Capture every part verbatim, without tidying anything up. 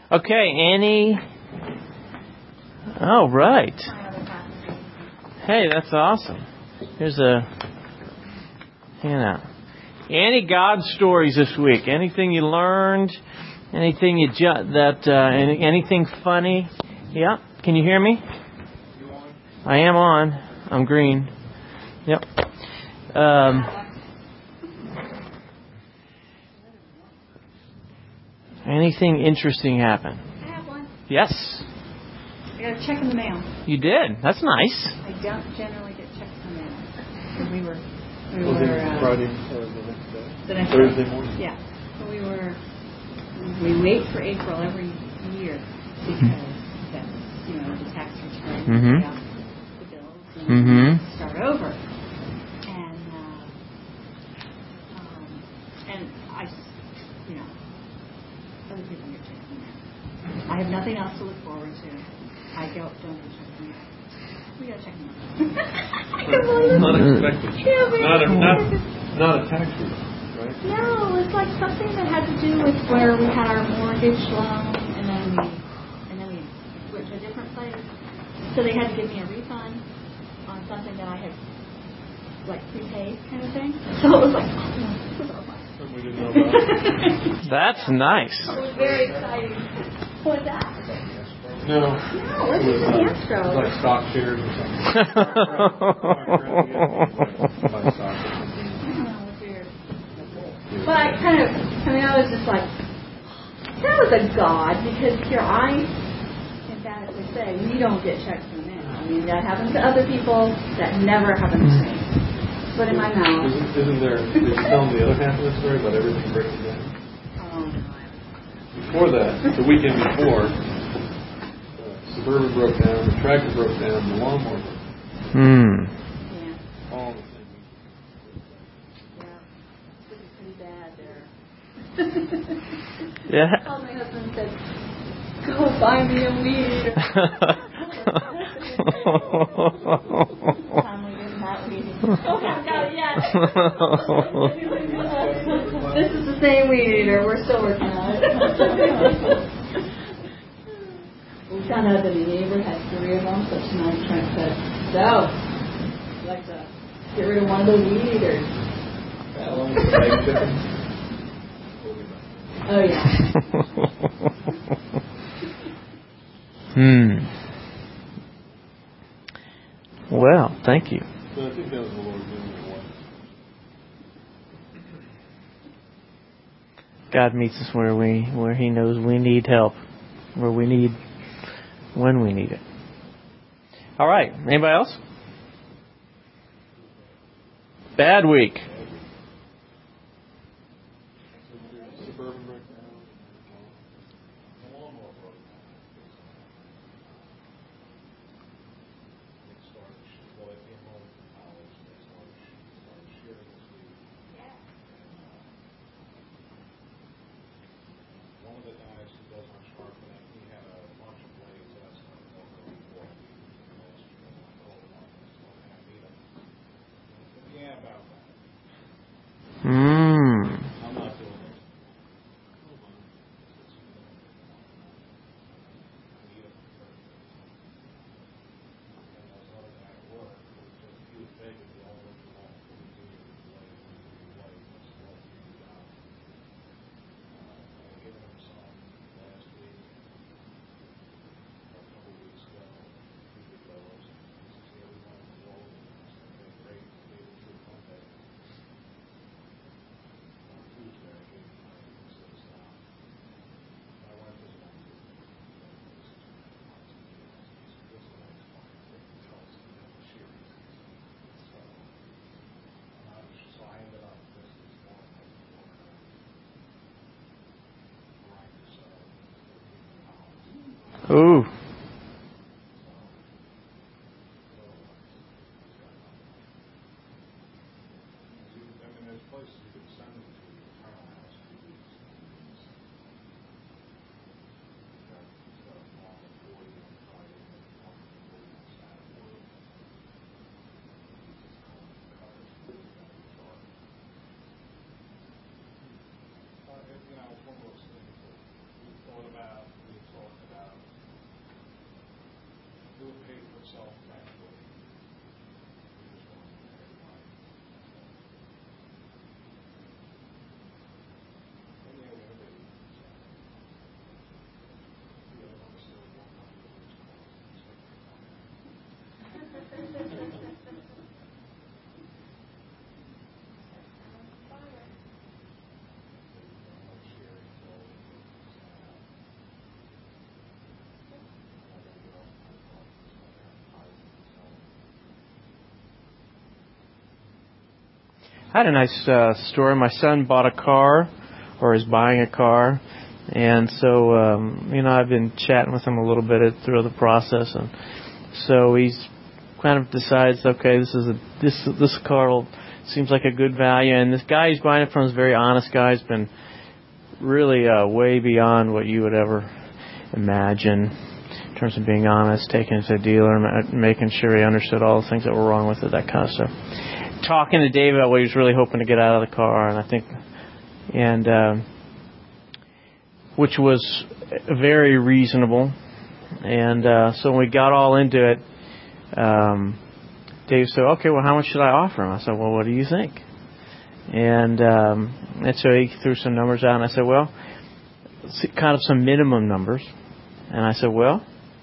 Okay, Annie. Oh, right. Hey, that's awesome. Here's a handout. Any God stories this week? Anything you learned? Anything you ju- that? Uh, any, anything funny? Yeah. Can you hear me? You on? I am on. I'm green. Yep. Um, anything interesting happen? I have one. Yes. I got a check in the mail. You did. That's nice. I don't generally get checks in the mail. So we were, we Was were it uh, Friday or the next day? the next Thursday day. morning? Yeah. So we were. We wait for April every year because that's, you know, the tax return, Mm-hmm. pay off the bills, and Mm-hmm. start over. And uh, um, and I, you know, other people get checks in the mail. I have nothing else to look forward to. I don't don't get checks in the mail. We got to check in the mail. Unexpected. Yeah, Not a, not, very not a tax refund, right? No, it's like something that had to do with where we had our mortgage loan, and then we and then we went to a different place. So they had to give me a refund on something that I had like prepaid, kind of thing. So it was like, oh, this is all mine. Something we didn't know about. That's nice. It was very exciting. What's that? No. No, It it's was, just uh, an it intro. was like stock shares or something. Buy stock or something. Oh, weird. But I kind of, I mean, I was just like, that was a god, because here I emphatically say, we don't get checks in the mail. I mean, that happens to other people, that never happens to me. But in my mouth. Isn't, isn't there, did you tell them the other half of the story about everything breaking down? Um, Before that, the weekend before, uh, Suburban broke down, the tractor broke down, the lawnmower broke down. Hmm. yeah, All the things. yeah. This is pretty bad there. Yeah. I called my husband and said, go buy me a weed eater. Time we didn't have weed eater. Oh, haven't got it yet. This is the same weed eater. We're still working on it. We found out that a neighbor had three of them, so tonight Trent said, so, I'd like to get rid of one of the weed eaters. That one was the egg chicken. Oh, yeah. Hmm. Well, thank you. So I think that was the Lord doing it once. God meets us where we where He knows we need help, where we need when we need it. All right. Anybody else? Bad week. Suburban broke down. The lawnmower broke down. It started, well, it came home from college, and they started, started sharing this week. One of the guys who does our sharpening, he had a bunch of blades that I started over before. Last year, and I told him, "Well, can I meet him?" He said, "Yeah, about that." Hmm. I'm not doing it. Ooh. You know, it's one of those things that we thought about, we self-factual. I had a nice uh, story. My son bought a car, or is buying a car, and so um, you know I've been chatting with him a little bit through the process, and so he's kind of decides, okay, this is a this this car will, seems like a good value, and this guy he's buying it from is a very honest guy. He's been really uh, way beyond what you would ever imagine in terms of being honest, taking it to a dealer, and making sure he understood all the things that were wrong with it, that kind of stuff. Talking to Dave about what he was really hoping to get out of the car, and I think, and um, which was very reasonable. And uh, so when we got all into it, um, Dave said, "Okay, well, how much should I offer him?" I said, "Well, what do you think?" And um, and so he threw some numbers out, and I said, "Well, kind of some minimum numbers." And I said, "Well,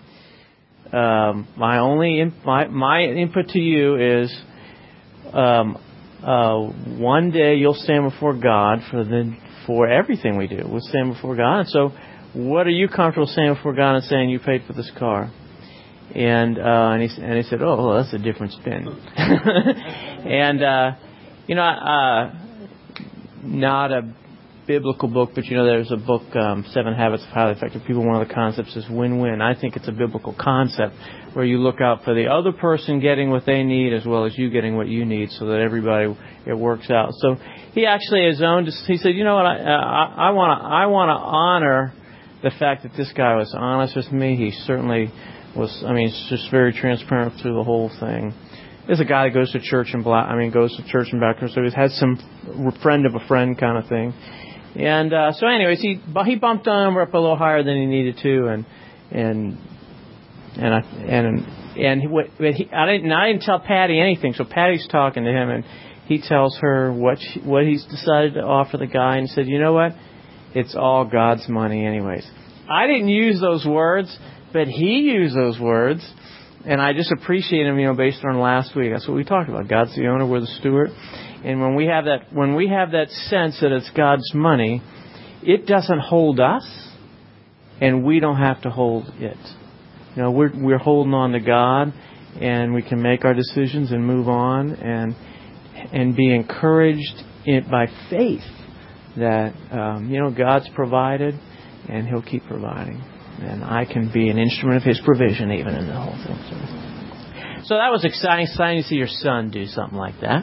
um, my only in, my my input to you is." Um, uh, one day you'll stand before God for the for everything we do. We'll stand before God. And so, what are you comfortable standing before God and saying you paid for this car? And uh, and he and he said, "Oh, well, that's a different spin." and uh, you know, uh, not a biblical book, but you know, there's a book, um, Seven Habits of Highly Effective People. One of the concepts is win-win. I think it's a biblical concept where you look out for the other person getting what they need as well as you getting what you need, so that everybody, it works out. So he actually his own. He said, "You know what? I want to I want to honor the fact that this guy was honest with me. He certainly was. I mean, he's just very transparent through the whole thing." There's a guy that goes to church in Black. I mean, goes to church in Black. So he's had some friend of a friend kind of thing. And uh, so, anyways, he he bumped the number up a little higher than he needed to, and and and I, and and he, what, he, I didn't I didn't tell Patty anything. So Patty's talking to him, and he tells her what she, what he's decided to offer the guy, and he said, "You know what? It's all God's money, anyways." I didn't use those words, but he used those words, and I just appreciate him, you know, based on last week. That's what we talked about. God's the owner, we're the steward. And when we have that, when we have that sense that it's God's money, it doesn't hold us, and we don't have to hold it. You know, we're we're holding on to God, and we can make our decisions and move on, and and be encouraged in, by faith that um, you know God's provided, and He'll keep providing, and I can be an instrument of His provision even in the whole thing. So, so that was exciting. Exciting to see your son do something like that.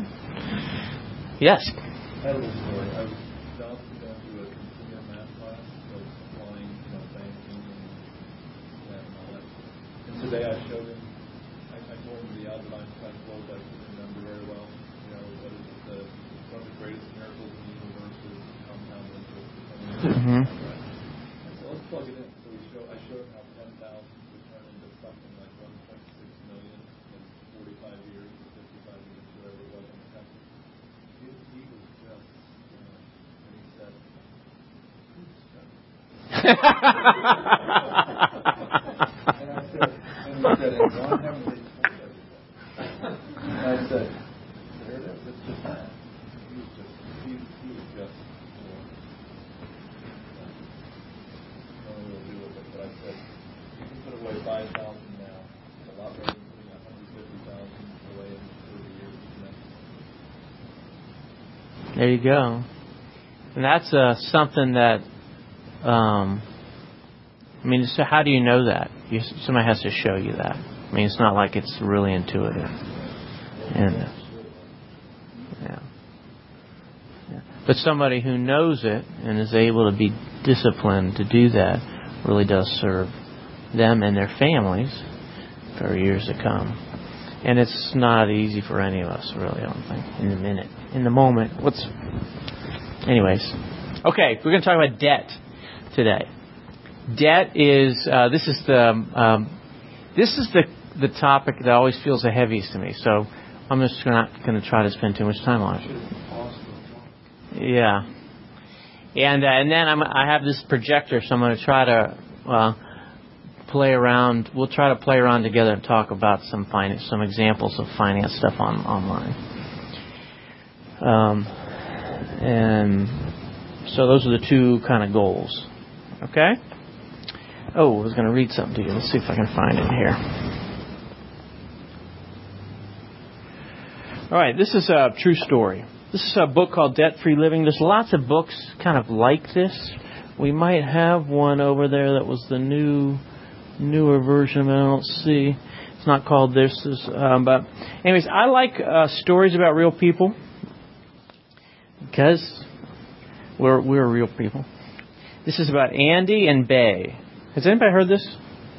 Yes. I have a little story. I was about to go to a consumer math class, so applying, you know, banking and that and all that. And today I showed him, I, I told him the Albert Einstein quote that I couldn't remember very well. You know, what is it? The, one of the greatest miracles in the universe is compound interest. Mm-hmm. I said, let's plug it in. So we show, I showed him how ten thousand would turn into something like one point six million in forty-five years or fifty-five years, whatever it was in the country. He was just, you know, and he said, who's studying? And I said, and he said, and why haven't they told everybody? And I said, there it is, it's just that. He was just, he, he was just, you know, I don't know what to do with it, but I said, you can put away five thousand now, it's a lot better than putting one hundred fifty thousand away in thirty years from now. There you go. And that's uh, something that, um, I mean, so how do you know that? You, somebody has to show you that. I mean, it's not like it's really intuitive. And uh, yeah. yeah. But somebody who knows it and is able to be disciplined to do that really does serve them and their families for years to come. And it's not easy for any of us, really, I don't think, in the minute, in the moment. What's, anyways. Okay, we're going to talk about debt today. Debt is, uh, this is the, um, this is the the topic that always feels the heaviest to me. So I'm just not going to try to spend too much time on it. Yeah. And uh, and then I'm, I have this projector, so I'm going to try to uh, play around. We'll try to play around together and talk about some finance, some examples of finance stuff on online. Um, and so those are the two kind of goals. Okay? Oh, I was going to read something to you. Let's see if I can find it here. All right, this is a true story. This is a book called Debt-Free Living. There's lots of books kind of like this. We might have one over there that was the new, newer version, but I don't see. It's not called this. Is, um, but anyways, I like uh, stories about real people because we're we're real people. This is about Andy and Bay. Has anybody heard this?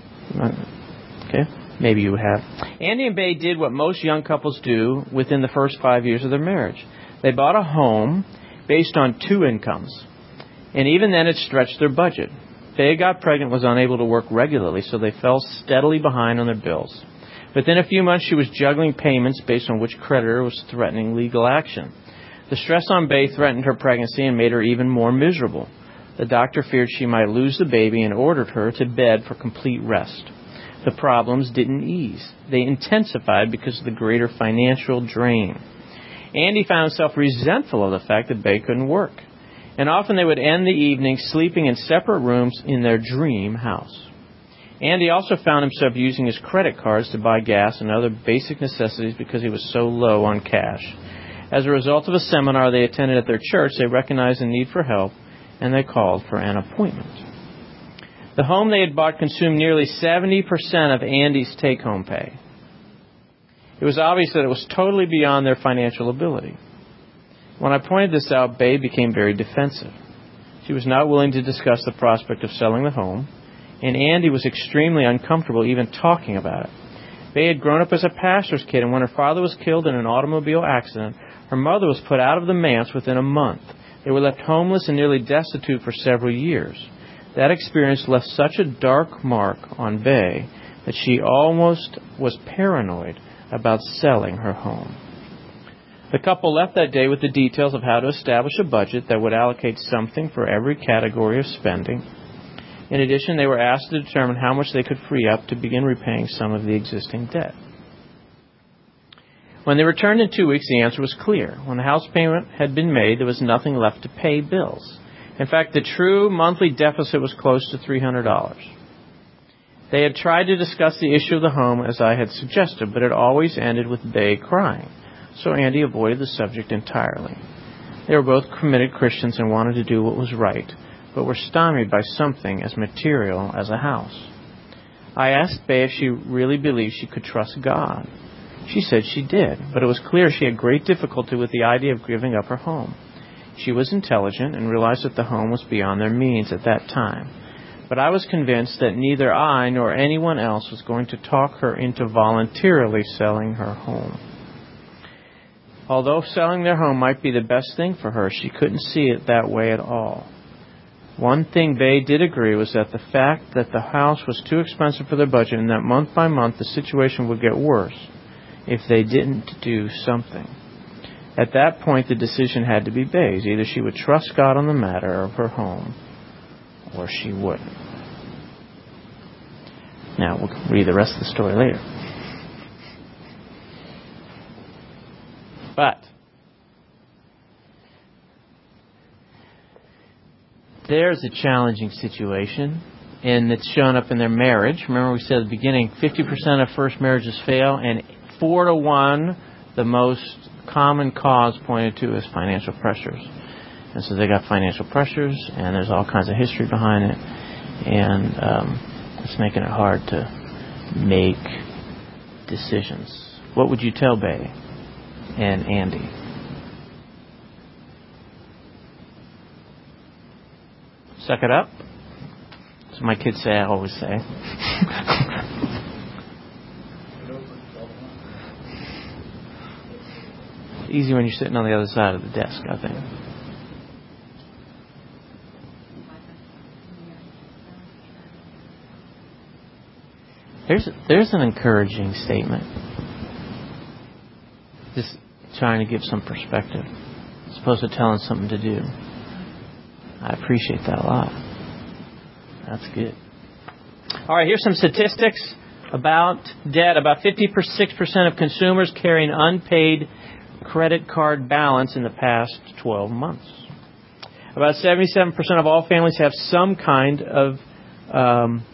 Okay. Maybe you have. Andy and Bay did what most young couples do within the first five years of their marriage. They bought a home based on two incomes. And even then it stretched their budget. Bay got pregnant, was unable to work regularly, so they fell steadily behind on their bills. Within a few months, she was juggling payments based on which creditor was threatening legal action. The stress on Bay threatened her pregnancy and made her even more miserable. The doctor feared she might lose the baby and ordered her to bed for complete rest. The problems didn't ease. They intensified because of the greater financial drain. Andy found himself resentful of the fact that Bay couldn't work. And often they would end the evening sleeping in separate rooms in their dream house. Andy also found himself using his credit cards to buy gas and other basic necessities because he was so low on cash. As a result of a seminar they attended at their church, they recognized the need for help, and they called for an appointment. The home they had bought consumed nearly seventy percent of Andy's take-home pay. It was obvious that it was totally beyond their financial ability. When I pointed this out, Bay became very defensive. She was not willing to discuss the prospect of selling the home, and Andy was extremely uncomfortable even talking about it. Bay had grown up as a pastor's kid, and when her father was killed in an automobile accident, her mother was put out of the manse within a month. They were left homeless and nearly destitute for several years. That experience left such a dark mark on Bay that she almost was paranoid about selling her home. The couple left that day with the details of how to establish a budget that would allocate something for every category of spending. In addition, they were asked to determine how much they could free up to begin repaying some of the existing debt. When they returned in two weeks, the answer was clear. When the house payment had been made, there was nothing left to pay bills. In fact, the true monthly deficit was close to three hundred dollars. They had tried to discuss the issue of the home as I had suggested, but it always ended with Bay crying. So Andy avoided the subject entirely. They were both committed Christians and wanted to do what was right, but were stymied by something as material as a house. I asked Bay if she really believed she could trust God. She said she did, but it was clear she had great difficulty with the idea of giving up her home. She was intelligent and realized that the home was beyond their means at that time. But I was convinced that neither I nor anyone else was going to talk her into voluntarily selling her home. Although selling their home might be the best thing for her, she couldn't see it that way at all. One thing Bay did agree was that the fact that the house was too expensive for their budget and that month by month the situation would get worse if they didn't do something. At that point, the decision had to be Bay's. Either she would trust God on the matter of her home, or she wouldn't. Now, we'll read the rest of the story later. But there's a challenging situation, and it's shown up in their marriage. Remember we said at the beginning, fifty percent of first marriages fail, and four to one, the most common cause pointed to is financial pressures. And so they got financial pressures, and there's all kinds of history behind it, and um, it's making it hard to make decisions. What would you tell Bay and Andy? Suck it up. That's what my kids say, I always say. It's easy when you're sitting on the other side of the desk, I think. There's there's an encouraging statement. Just trying to give some perspective, as opposed to telling something to do. I appreciate that a lot. That's good. All right, here's some statistics about debt. About fifty-six percent of consumers carry an unpaid credit card balance in the past twelve months. About seventy-seven percent of all families have some kind of um,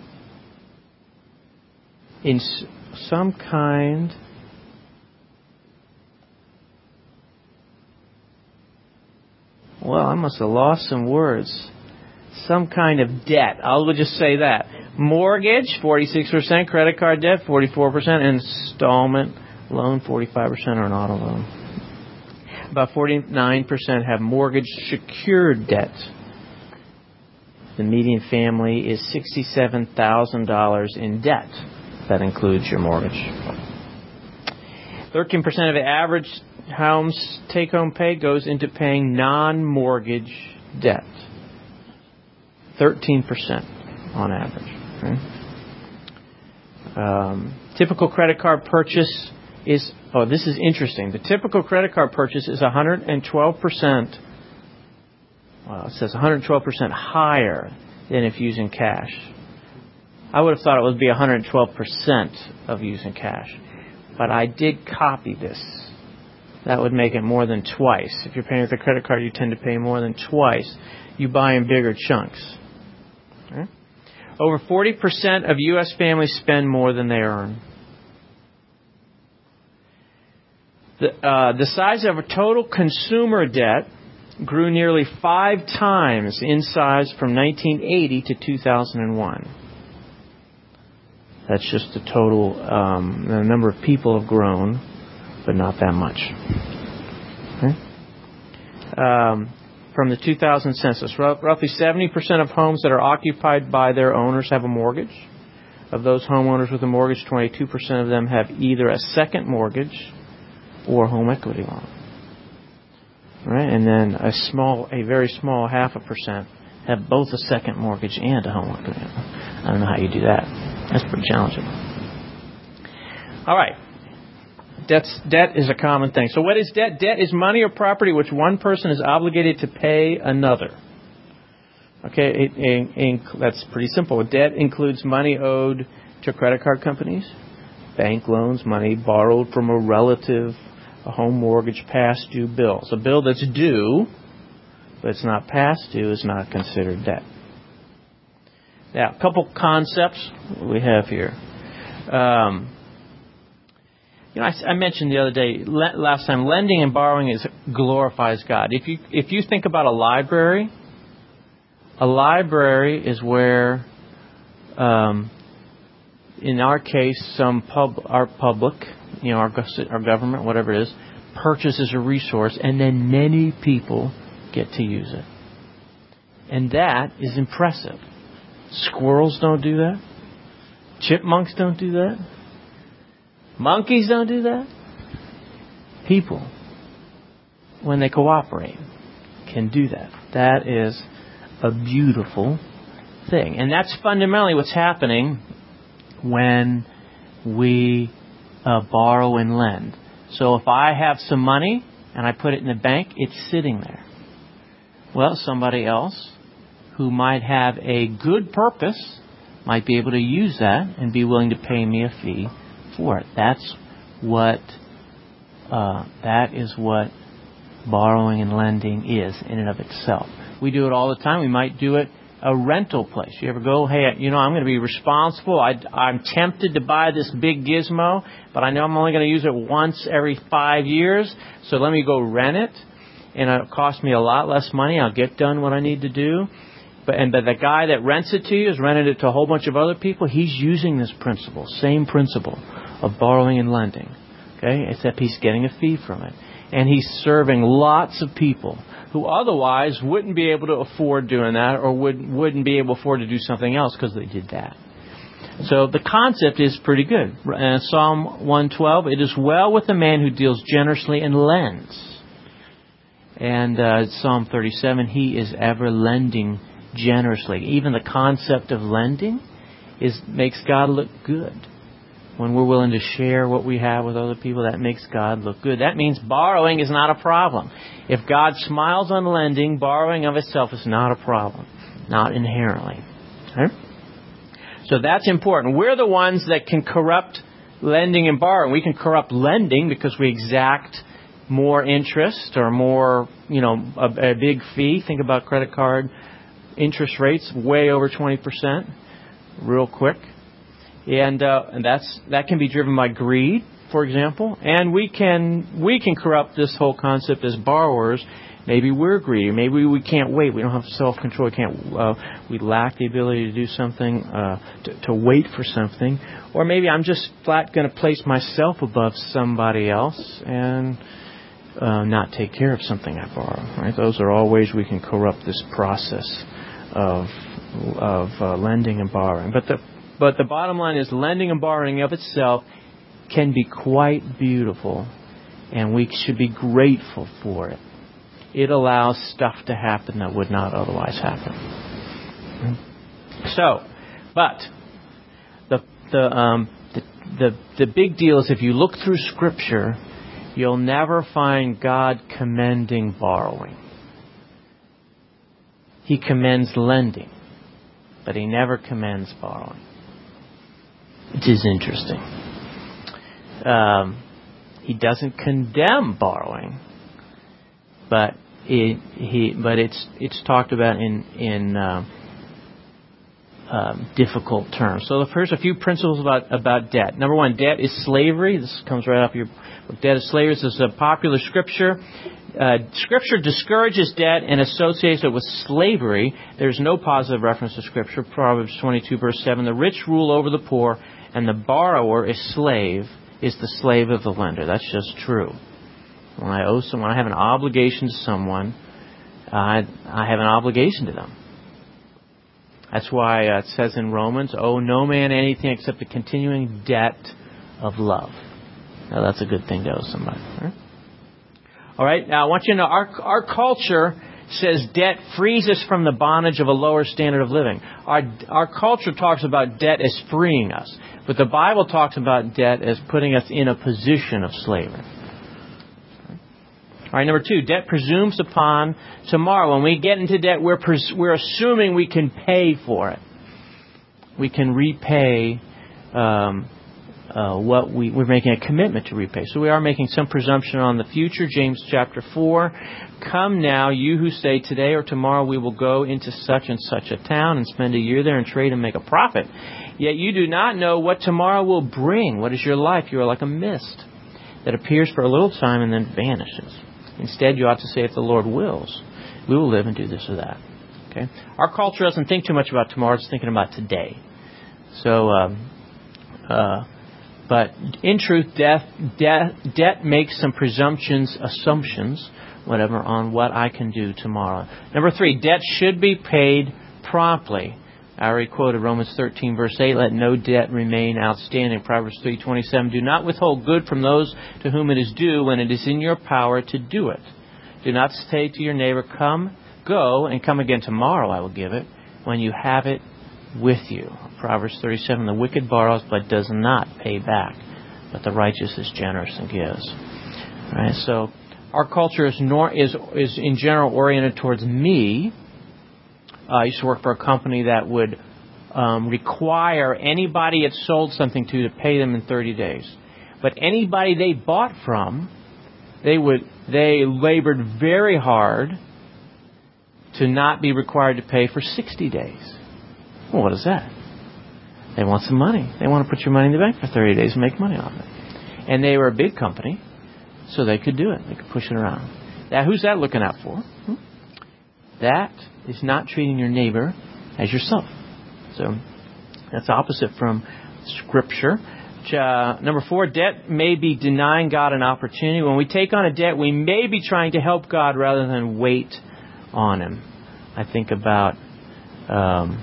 in some kind well, I must have lost some words. Some kind of debt. I'll just say that. Mortgage, forty-six percent. Credit card debt, forty-four percent. Installment loan, forty-five percent, or an auto loan. About forty-nine percent have mortgage-secured debt. The median family is sixty-seven thousand dollars in debt. That includes your mortgage. thirteen percent of the average home's take-home pay goes into paying non-mortgage debt. thirteen percent on average. Okay? Um, typical credit card purchase is, oh, this is interesting. The typical credit card purchase is one hundred twelve percent, well, it says one hundred twelve percent higher than if using cash. I would have thought it would be one hundred twelve percent of using cash. But I did copy this. That would make it more than twice. If you're paying with a credit card, you tend to pay more than twice. You buy in bigger chunks. Okay? Over forty percent of U S families spend more than they earn. The, uh, the size of a total consumer debt grew nearly five times in size from nineteen eighty to two thousand one. That's just the total, um, the number of people have grown, but not that much. Okay? Um, from the two thousand census, roughly seventy percent of homes that are occupied by their owners have a mortgage. Of those homeowners with a mortgage, twenty-two percent of them have either a second mortgage or home equity loan. Right? And then a small, a very small half a percent have both a second mortgage and a home equity loan. I don't know how you do that. That's pretty challenging. All right. Debt's, debt is a common thing. So what is debt? Debt is money or property which one person is obligated to pay another. Okay, it, it, it, that's pretty simple. Debt includes money owed to credit card companies, bank loans, money borrowed from a relative, a home mortgage, past due bills. A bill that's due, but it's not past due, is not considered debt. Now, a couple concepts we have here. Um, you know, I, I mentioned the other day, le- last time, lending and borrowing is glorifies God. If you if you think about a library, a library is where, um, in our case, some pub, our public, you know, our our government, whatever it is, purchases a resource, and then many people get to use it, and that is impressive. Squirrels don't do that. Chipmunks don't do that. Monkeys don't do that. People, when they cooperate, can do that. That is a beautiful thing. And that's fundamentally what's happening when we uh, borrow and lend. So if I have some money and I put it in the bank, it's sitting there. Well, somebody else who might have a good purpose might be able to use that and be willing to pay me a fee for it. That's what uh, that is what borrowing and lending is in and of itself. We do it all the time. We might do it a rental place. You ever go, hey, you know, I'm going to be responsible. I, I'm tempted to buy this big gizmo, but I know I'm only going to use it once every five years, so let me go rent it, and it'll cost me a lot less money. I'll get done what I need to do. But, and but the guy that rents it to you is renting it to a whole bunch of other people. He's using this principle, same principle of borrowing and lending. Okay, except he's getting a fee from it. And he's serving lots of people who otherwise wouldn't be able to afford doing that, or would, wouldn't be able to afford to do something else because they did that. So the concept is pretty good. Uh, Psalm one twelve, it is well with the man who deals generously and lends. And uh, Psalm thirty-seven, he is ever lending generously. Even the concept of lending is makes God look good. when we're willing to share what we have with other people, that makes God look good. That means borrowing is not a problem. If God smiles on lending, borrowing of itself is not a problem. Not inherently. Okay? So that's important. We're the ones that can corrupt lending and borrowing. We can corrupt lending because we exact more interest or more, you know, a, a big fee. Think about credit card interest rates way over twenty percent real quick. And, uh, and that's that can be driven by greed, for example. And we can we can corrupt this whole concept as borrowers. Maybe we're greedy. Maybe we can't wait. We don't have self-control. We can't. Uh, we lack the ability to do something, uh, to, to wait for something. Or maybe I'm just flat going to place myself above somebody else and uh, not take care of something I borrow. Right? Those are all ways we can corrupt this process of of uh, lending and borrowing. But the but the bottom line is lending and borrowing of itself can be quite beautiful, and we should be grateful for it. It allows stuff to happen that would not otherwise happen. So, but the the um, the, the the big deal is if you look through Scripture, you'll never find God commending borrowing. He commends lending, but He never commends borrowing, which is interesting. Um, he doesn't condemn borrowing. But it, he, but it's it's talked about in in uh, uh, difficult terms. So here's a few principles about about debt. Number one, debt is slavery. This comes right off your book. Debt is slavery. This is a popular scripture. Uh, scripture discourages debt and associates it with slavery. There's no positive reference to Scripture. Proverbs twenty-two, verse seven: the rich rule over the poor, and the borrower is slave is the slave of the lender. That's just true. When I owe someone, I have an obligation to someone, I, I have an obligation to them. That's why uh, it says in Romans, owe no man anything except the continuing debt of love. Now, that's a good thing to owe somebody. Right? All right, now I want you to know, our, our culture says debt frees us from the bondage of a lower standard of living. Our, our culture talks about debt as freeing us, but the Bible talks about debt as putting us in a position of slavery. All right, number two, debt presumes upon tomorrow. When we get into debt, we're pres- we're assuming we can pay for it. We can repay um, uh, what we, we're making a commitment to repay. So we are making some presumption on the future. James chapter four, come now, you who say today or tomorrow we will go into such and such a town and spend a year there and trade and make a profit. Yet you do not know what tomorrow will bring. What is your life? You are like a mist that appears for a little time and then vanishes. Instead, you ought to say, if the Lord wills, we will live and do this or that. Okay? Our culture doesn't think too much about tomorrow. It's thinking about today. So, um, uh, but in truth, death, death, debt makes some presumptions, assumptions, whatever, on what I can do tomorrow. Number three, debt should be paid promptly. I already quoted Romans thirteen, verse eight, let no debt remain outstanding. Proverbs three twenty-seven, do not withhold good from those to whom it is due when it is in your power to do it. Do not say to your neighbor, come, go, and come again tomorrow I will give it, when you have it with you. Proverbs thirty-seven, the wicked borrows but does not pay back, but the righteous is generous and gives. All right, so our culture is, nor, is, is in general oriented towards me. Uh, I used to work for a company that would um, require anybody it sold something to to pay them in thirty days. But anybody they bought from, they would they labored very hard to not be required to pay for sixty days. Well, what is that? They want some money. They want to put your money in the bank for thirty days and make money off it. And they were a big company, so they could do it. They could push it around. Now, who's that looking out for? Hmm? That is not treating your neighbor as yourself. So that's opposite from Scripture. Uh, number four, debt may be denying God an opportunity. When we take on a debt, we may be trying to help God rather than wait on Him. I think about um,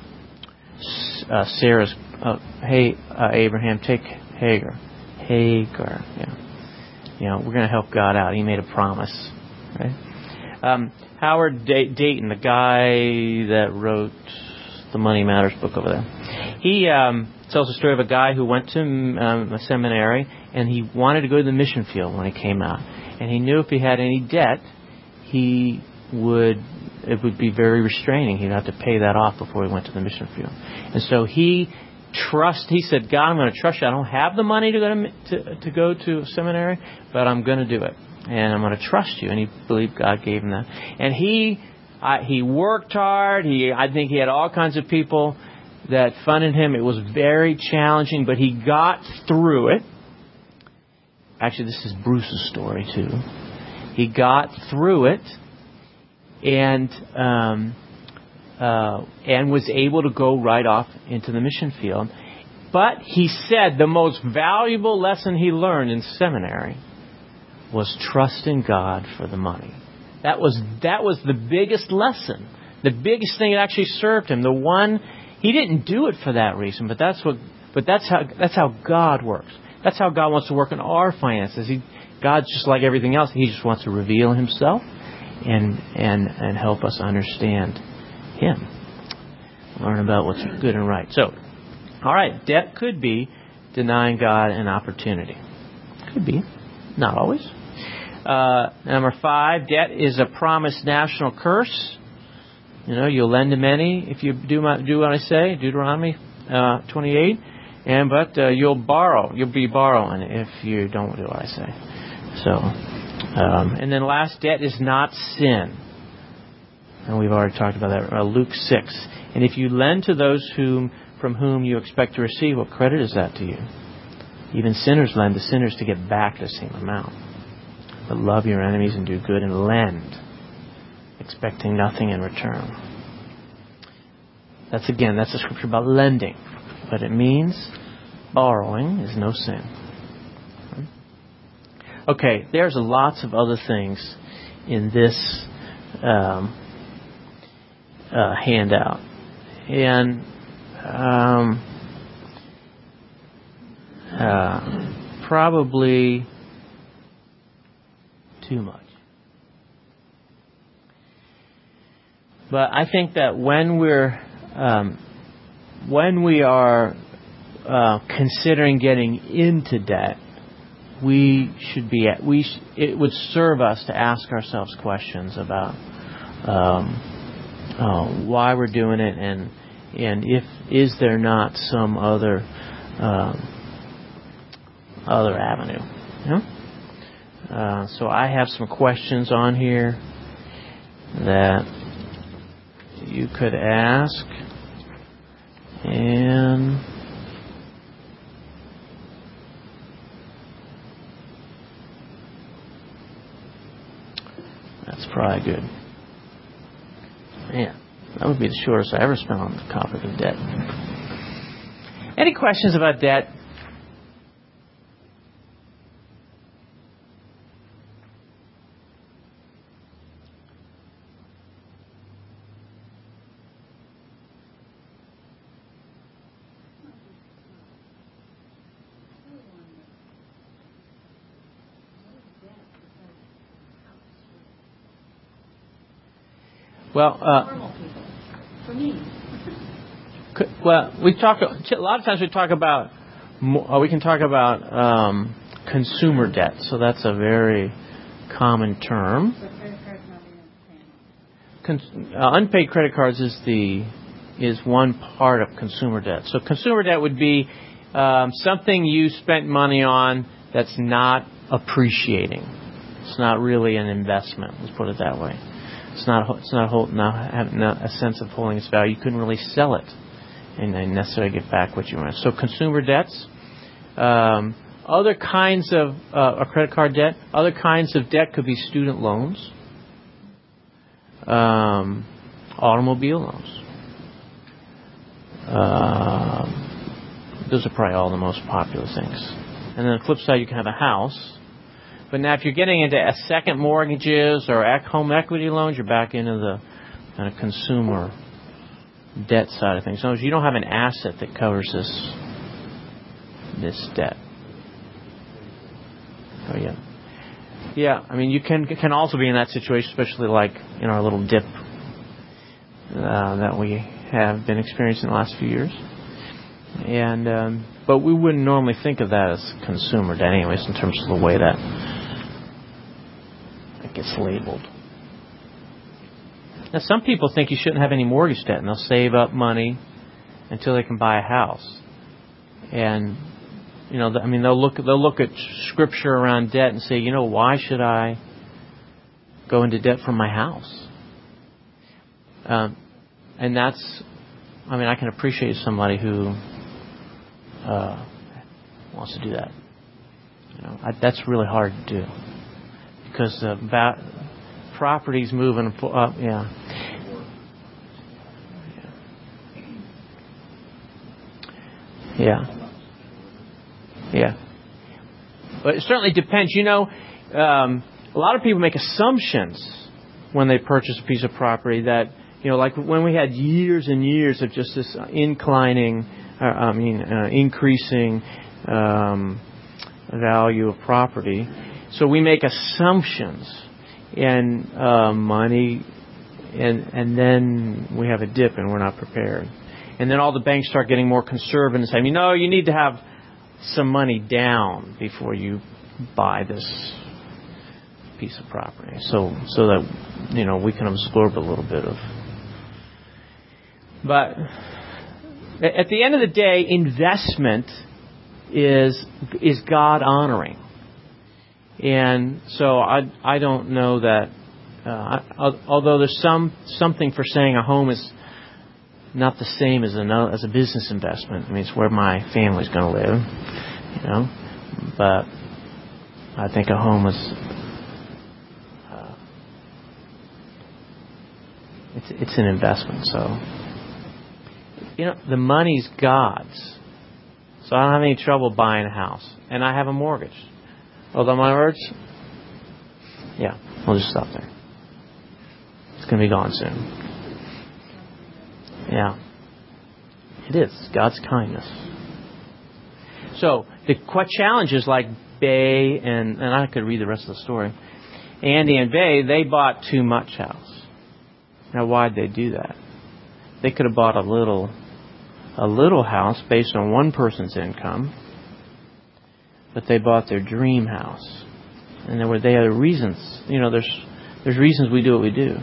uh, Sarah's, uh, hey, uh, Abraham, take Hagar. Hagar, yeah. You know, we're going to help God out. He made a promise, right? Um, Howard Dayton, the guy that wrote the Money Matters book over there, he um, tells the story of a guy who went to um, a seminary, and he wanted to go to the mission field when he came out. And he knew if he had any debt, he would it would be very restraining. He'd have to pay that off before he went to the mission field. And so he trust. He said, God, I'm going to trust you. I don't have the money to go to, to, to go to seminary, but I'm going to do it. And I'm going to trust you. And he believed God gave him that. And he uh, he worked hard. He I think he had all kinds of people that funded him. It was very challenging, but he got through it. Actually, this is Bruce's story, too. He got through it and um, uh, and was able to go right off into the mission field. But he said the most valuable lesson he learned in seminary was trusting God for the money. That was that was the biggest lesson. The biggest thing that actually served him. The one he didn't do it for that reason, but that's what. But that's how that's how God works. That's how God wants to work in our finances. He, God's just like everything else. He just wants to reveal Himself and and and help us understand Him. Learn about what's good and right. So, all right, debt could be denying God an opportunity. Could be, not always. Uh, number five, debt is a promised national curse. You know, you'll lend to many if you do my, do what I say, Deuteronomy uh, twenty-eight. And but uh, you'll borrow. You'll be borrowing if you don't do what I say. So, um, and then last, debt is not sin. And we've already talked about that. Uh, Luke six. And if you lend to those whom from whom you expect to receive, what credit is that to you? Even sinners lend to sinners to get back the same amount. But love your enemies and do good and lend, expecting nothing in return. That's again, that's a scripture about lending. But it means borrowing is no sin. Okay, there's lots of other things in this um, uh, handout. And um, uh, probably too much. But I think that when we're um, when we are uh, considering getting into debt, we should be at, we sh- it would serve us to ask ourselves questions about um, uh, why we're doing it, and and if is there not some other um, other avenue. You know? uh, so I have some questions on here that you could ask. And that's probably good. Man, that would be the shortest I ever spent on the topic of debt. Any questions about debt? Well, uh, normal people. For me. well, we talk a lot of times. We talk about uh, we can talk about um, consumer debt. So that's a very common term. So credit cards not being Con- uh, unpaid credit cards is the is one part of consumer debt. So consumer debt would be um, something you spent money on that's not appreciating. It's not really an investment. Let's put it that way. It's not. It's not, hold, not having a sense of holding its value. You couldn't really sell it and then necessarily get back what you want. So consumer debts, um, other kinds of uh, a credit card debt, other kinds of debt could be student loans, um, automobile loans. Uh, those are probably all the most popular things. And then on the flip side, you can have a house. But now if you're getting into a second mortgages or home equity loans, you're back into the kind of consumer debt side of things. In other words, you don't have an asset that covers this this debt. Oh, yeah. Yeah, I mean, you can can also be in that situation, especially like in our little dip uh, that we have been experiencing the last few years. And um, but we wouldn't normally think of that as consumer debt, anyways, in terms of the way that it gets labeled. Now, some people think you shouldn't have any mortgage debt, and they'll save up money until they can buy a house. And you know, I mean, they'll look they'll look at scripture around debt and say, you know, why should I go into debt for my house? Um, and that's, I mean, I can appreciate somebody who uh, wants to do that. You know, I, that's really hard to do because uh, about property's moving up. Yeah. Yeah. Yeah. But it certainly depends. You know, um, a lot of people make assumptions when they purchase a piece of property that, you know, like when we had years and years of just this inclining, uh, I mean, uh, increasing um, value of property. So we make assumptions and uh, money, and and then we have a dip and we're not prepared. And then all the banks start getting more conservative and saying, you know, you need to have some money down before you buy this piece of property, so so that, you know, we can absorb a little bit of. But at the end of the day, investment is is God honoring, and so I I don't know that. Uh, although there's some something for saying a home is not the same as a as a business investment. I mean, it's where my family's going to live, you know. But I think a home is uh, it's it's an investment. So, you know, the money's God's. So I don't have any trouble buying a house, and I have a mortgage. Although my words, yeah, we'll just stop there. It's going to be gone soon. Yeah. It is. God's kindness. So, the challenges like Bay, and, and I could read the rest of the story. Andy and Bay, they bought too much house. Now, why'd they do that? They could have bought a little, a little house based on one person's income, but they bought their dream house. And there were, they had reasons. You know, there's, there's reasons we do what we do.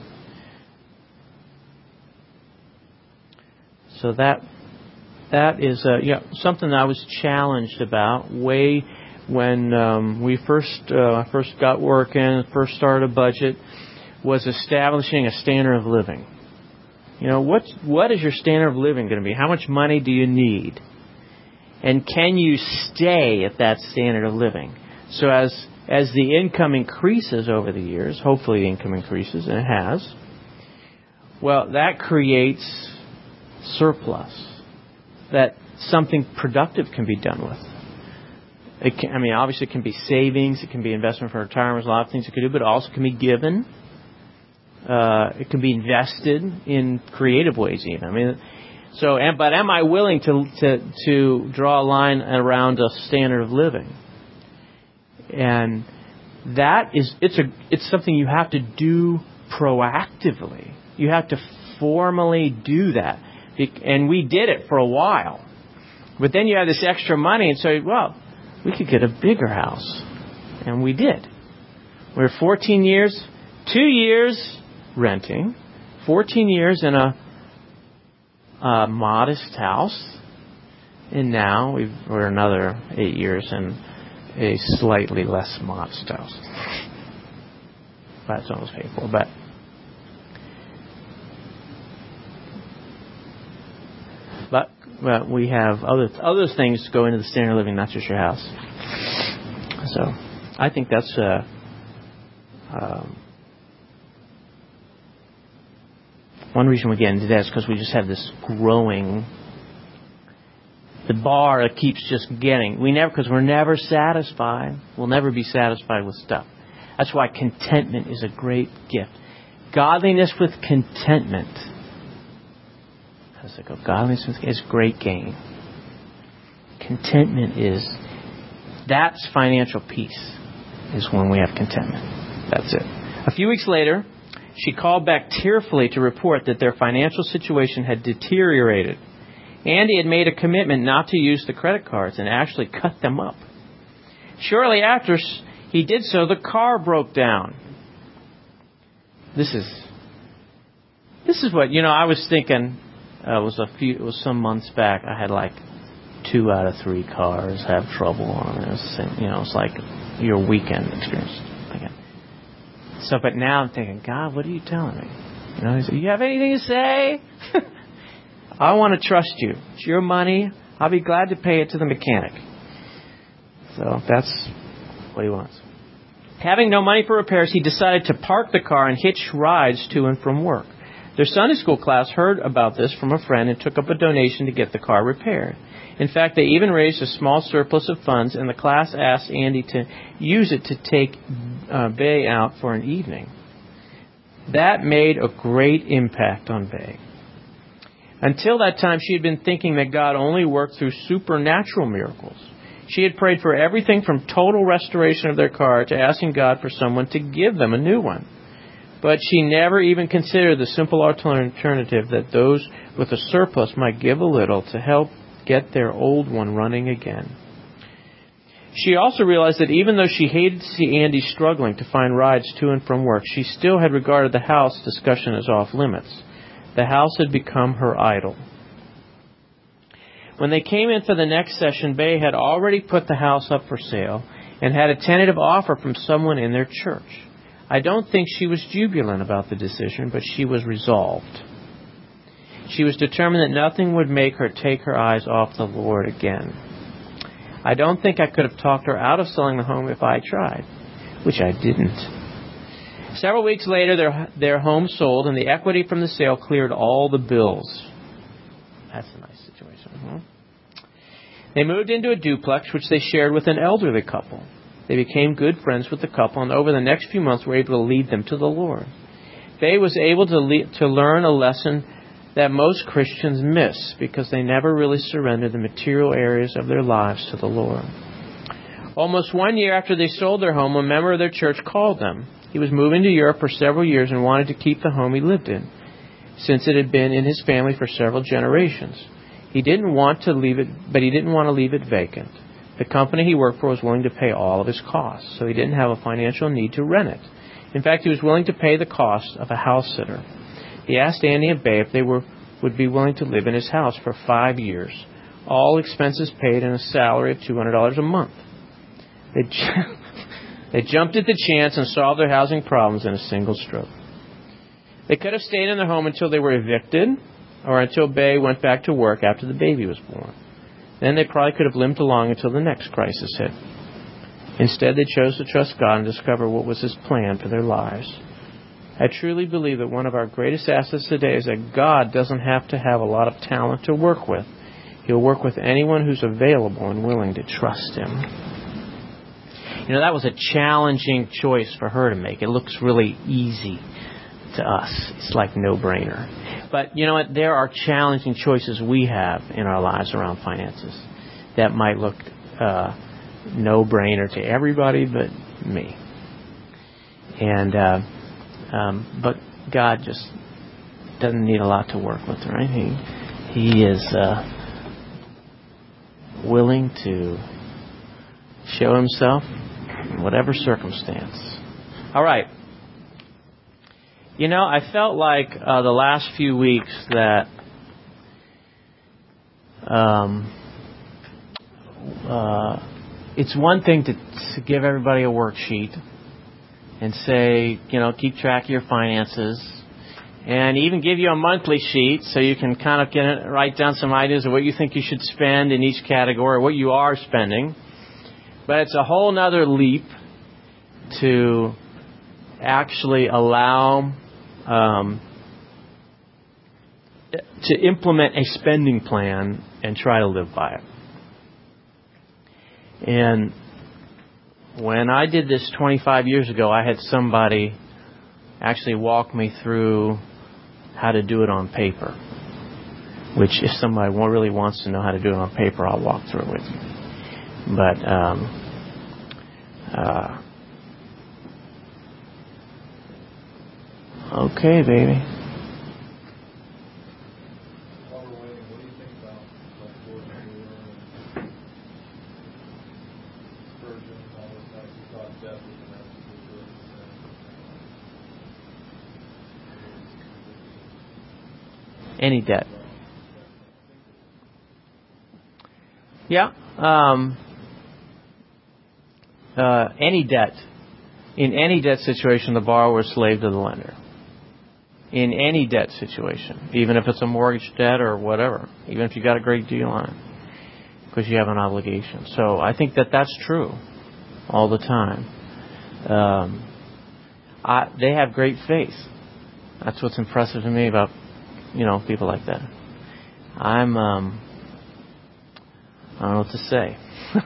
So that that is uh, yeah, something that I was challenged about way when um, we first uh, first got working, first started a budget, was establishing a standard of living. You know, what what is your standard of living going to be? How much money do you need? And can you stay at that standard of living? So as as the income increases over the years, hopefully the income increases, and it has, well, that creates surplus that something productive can be done with. It can, I mean, obviously it can be savings, it can be investment for retirement, there's a lot of things it can do, but it also can be given. Uh, it can be invested in creative ways even. I mean, so, and, but am I willing to, to, to draw a line around a standard of living? And that is, it's a, it's something you have to do proactively. You have to formally do that. And we did it for a while. But then you have this extra money and say, well, we could get a bigger house. And we did. We were fourteen years, two years renting, fourteen years in a, a modest house. And now we've, we're another eight years in a slightly less modest house. That's almost paid for, but But well, we have other other things go into the standard of living, not just your house. So I think that's uh, um, one reason we get into that is because we just have this growing. The bar keeps just getting. We never because we're never satisfied. We'll never be satisfied with stuff. That's why contentment is a great gift. Godliness with contentment. Of godliness is great gain. Contentment is, that's financial peace, is when we have contentment. That's it. A few weeks later, she called back tearfully to report that their financial situation had deteriorated Andy had made a commitment not to use the credit cards and actually cut them up. Shortly after he did so, the car broke down. This is this is what, you know, I was thinking, uh, it was a few, it was some months back, I had like two out of three cars have trouble on it. You know, it's like your weekend experience. So, but now I'm thinking, God, what are you telling me? You know, he said, you have anything to say? I want to trust you. It's your money. I'll be glad to pay it to the mechanic. So that's what he wants. Having no money for repairs, he decided to park the car and hitch rides to and from work. Their Sunday school class heard about this from a friend and took up a donation to get the car repaired. In fact, they even raised a small surplus of funds, and the class asked Andy to use it to take uh, Bay out for an evening. That made a great impact on Bay. Until that time, she had been thinking that God only worked through supernatural miracles. She had prayed for everything from total restoration of their car to asking God for someone to give them a new one. But she never even considered the simple alternative that those with a surplus might give a little to help get their old one running again. She also realized that even though she hated to see Andy struggling to find rides to and from work, she still had regarded the house discussion as off limits. The house had become her idol. When they came in for the next session, Bay had already put the house up for sale and had a tentative offer from someone in their church. I don't think she was jubilant about the decision, but she was resolved. She was determined that nothing would make her take her eyes off the Lord again. I don't think I could have talked her out of selling the home if I tried, which I didn't. Several weeks later, their, their home sold, and the equity from the sale cleared all the bills. That's a nice situation. Huh? They moved into a duplex, which they shared with an elderly couple. They became good friends with the couple, and over the next few months were able to lead them to the Lord. Bay was able to, lead, to learn a lesson that most Christians miss because they never really surrendered the material areas of their lives to the Lord. Almost one year after they sold their home, a member of their church called them. He was moving to Europe for several years and wanted to keep the home he lived in, since it had been in his family for several generations. He didn't want to leave it, but he didn't want to leave it vacant. The company he worked for was willing to pay all of his costs, so he didn't have a financial need to rent it. In fact, he was willing to pay the cost of a house sitter. He asked Andy and Bay if they were would be willing to live in his house for five years, all expenses paid and a salary of two hundred dollars a month. They, ju- they jumped at the chance and solved their housing problems in a single stroke. They could have stayed in their home until they were evicted or until Bay went back to work after the baby was born. Then they probably could have limped along until the next crisis hit. Instead, they chose to trust God and discover what was His plan for their lives. I truly believe that one of our greatest assets today is that God doesn't have to have a lot of talent to work with. He'll work with anyone who's available and willing to trust Him. You know, that was a challenging choice for her to make. It looks really easy to us. It's like no-brainer. But you know what? There are challenging choices we have in our lives around finances that might look uh, no-brainer to everybody but me. And uh, um, but God just doesn't need a lot to work with, right? He He is uh, willing to show Himself in whatever circumstance. All right. You know, I felt like uh, the last few weeks that um, uh, it's one thing to, to give everybody a worksheet and say, you know, keep track of your finances, and even give you a monthly sheet so you can kind of get it, write down some ideas of what you think you should spend in each category, or what you are spending. But it's a whole nother leap to actually allow Um, to implement a spending plan and try to live by it. And when I did this twenty-five years ago, I had somebody actually walk me through how to do it on paper. Which, if somebody really wants to know how to do it on paper, I'll walk through it with you. But um, uh, okay, baby. While we're waiting, what do you think about debt we can absolutely do it. Any debt. Yeah. Um, uh, any debt. In any debt situation, the borrower is slave to the lender. In any debt situation, even if it's a mortgage debt or whatever, even if you got a great deal on it, because you have an obligation. So I think that that's true all the time. Um, I, they have great faith. That's what's impressive to me about, you know, people like that. I'm, um, I don't know what to say.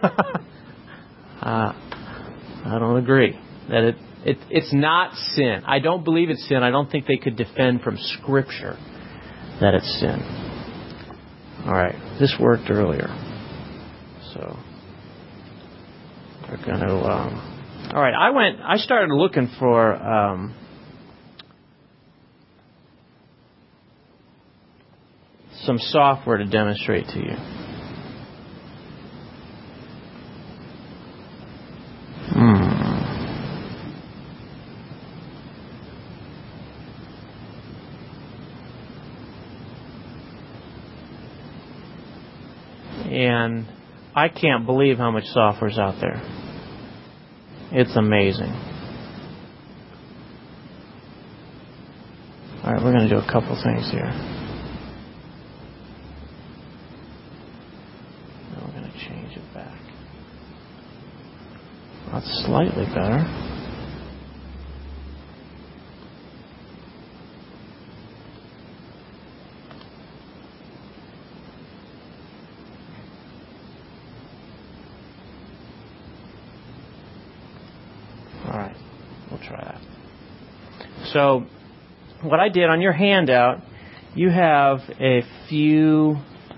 uh, I don't agree that it, it it's not sin. I don't believe it's sin. I don't think they could defend from Scripture that it's sin. All right, this worked earlier, so we're going to. Um, all right, I went. I started looking for. Um, some software to demonstrate to you. Hmm. And I can't believe how much software's out there. It's amazing. All right, we're going to do a couple things here. Now we're going to change it back. That's slightly better. So what I did on your handout, you have a few,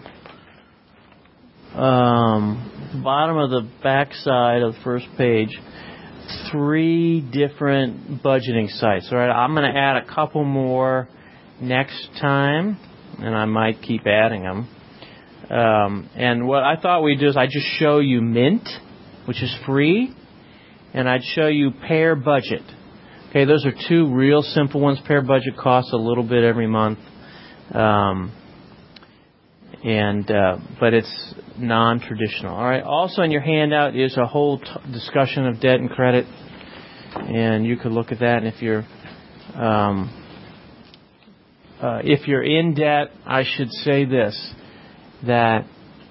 um, bottom of the back side of the first page, three different budgeting sites. All right, I'm going to add a couple more next time, and I might keep adding them. Um, and what I thought we'd do is I'd just show you Mint, which is free, and I'd show you Pair Budget. Okay, those are two real simple ones. Pair Budget costs a little bit every month, um, and uh, but it's non-traditional. All right. Also, in your handout is a whole t- discussion of debt and credit, and you could look at that. And if you're um, uh, if you're in debt, I should say this: that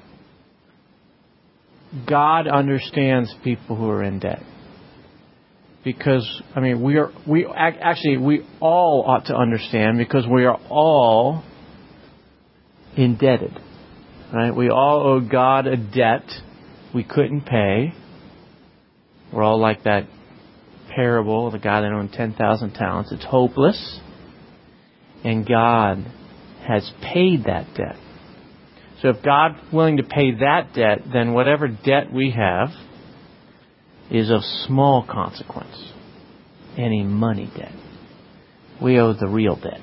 God understands people who are in debt. Because, I mean, we are, we actually, we all ought to understand because we are all indebted, right? We all owe God a debt we couldn't pay. We're all like that parable of the guy that owned ten thousand talents. It's hopeless. And God has paid that debt. So if God's willing to pay that debt, then whatever debt we have is of small consequence. Any money debt. We owe the real debt.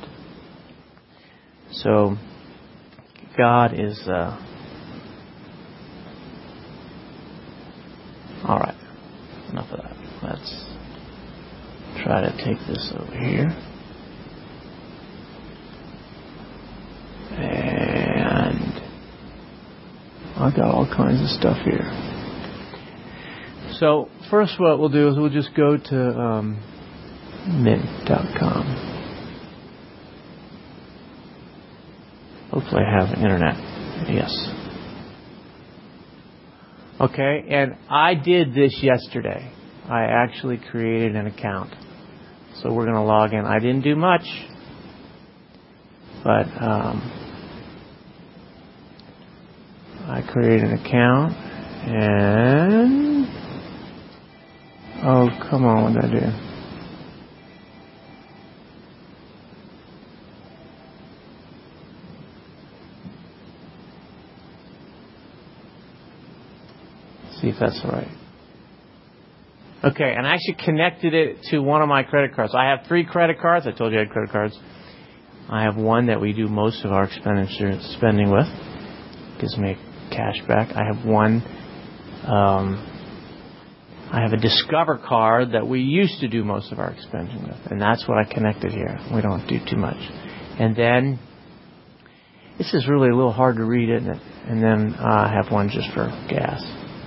So, God is... Uh, all right. Enough of that. Let's try to take this over here. And I've got all kinds of stuff here. So, first what we'll do is we'll just go to um, mint dot com. Hopefully I have internet. Yes. Okay, and I did this yesterday. I actually created an account. So we're going to log in. I didn't do much, but um, I created an account and... Oh, come on, what did I do? Let's see if that's right. Okay, and I actually connected it to one of my credit cards. I have three credit cards. I told you I had credit cards. I have one that we do most of our expenditure spending with. Gives me cash back. I have one... Um, I have a Discover card that we used to do most of our expending with, and that's what I connected here. We don't do too much. And then, this is really a little hard to read, isn't it? And then uh, I have one just for gas.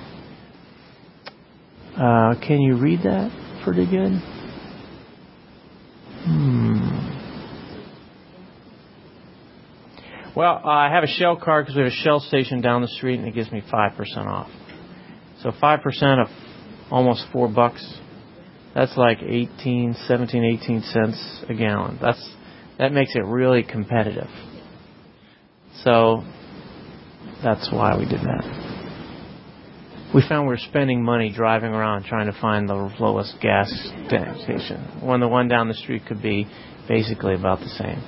Uh, can you read that pretty good? Hmm. Well, uh, I have a Shell card because we have a Shell station down the street, and it gives me five percent off. So five percent of almost four bucks. That's like eighteen, seventeen, eighteen cents a gallon. That's that makes it really competitive. So that's why we did that. We found we were spending money driving around trying to find the lowest gas station, when the one down the street could be basically about the same.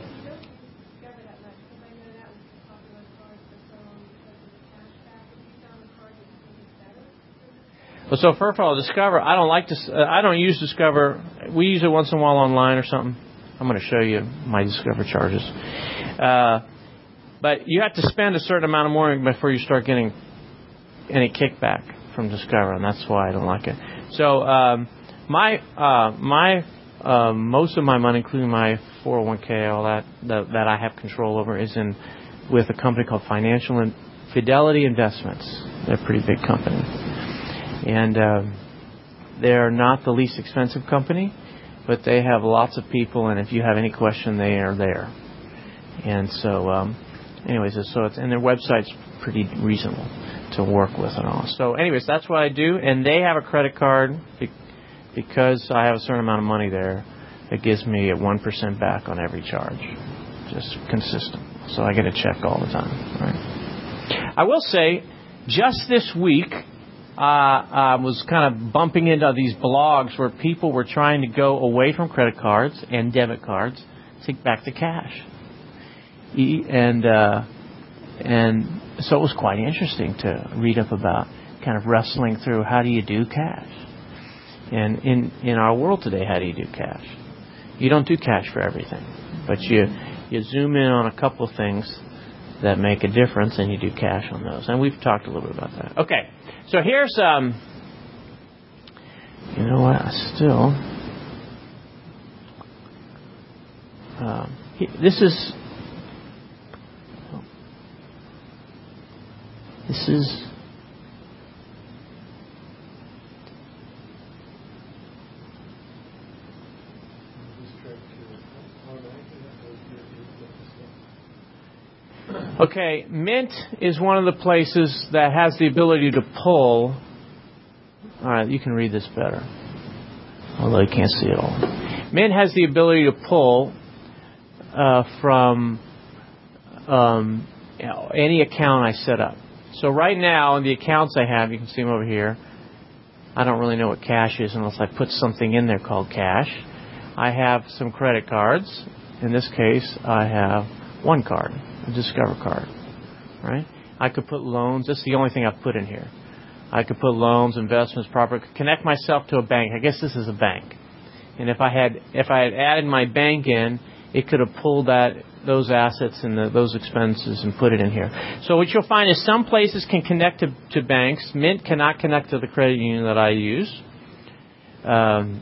Well, so first of all, Discover, I don't like to, uh, I don't use Discover. We use it once in a while online or something. I'm going to show you my Discover charges. Uh, but you have to spend a certain amount of money before you start getting any kickback from Discover, and that's why I don't like it. So um, my uh, my uh, most of my money, including my four oh one k, all that, that that I have control over, is in with a company called Financial and Fidelity Investments. They're a pretty big company, and uh, they're not the least expensive company, but they have lots of people, and if you have any question, they are there. And so, um, anyways, so it's and their website's pretty reasonable to work with and all. So anyways, that's what I do. And they have a credit card be- because I have a certain amount of money there that gives me a one percent back on every charge. Just consistent. So I get a check all the time. Right? I will say, just this week, uh, I was kind of bumping into these blogs where people were trying to go away from credit cards and debit cards to back to cash. And, uh, and so it was quite interesting to read up about kind of wrestling through how do you do cash. And in, in our world today, how do you do cash? You don't do cash for everything, but you you zoom in on a couple of things that make a difference, and you do cash on those. And we've talked a little bit about that. Okay, so here's um. You know what? I still. Um, this is. This is. Okay, Mint is one of the places that has the ability to pull. All right, you can read this better, although you can't see it all. Mint has the ability to pull uh, from um, you know, any account I set up. So right now, in the accounts I have, you can see them over here. I don't really know what cash is unless I put something in there called cash. I have some credit cards. In this case, I have one card, a Discover card. Right? I could put loans. This is the only thing I've put in here. I could put loans, investments, property. Connect myself to a bank. I guess this is a bank. And if I had if I had added my bank in, it could have pulled that those assets and the, those expenses and put it in here. So what you'll find is some places can connect to, to banks. Mint cannot connect to the credit union that I use. Um,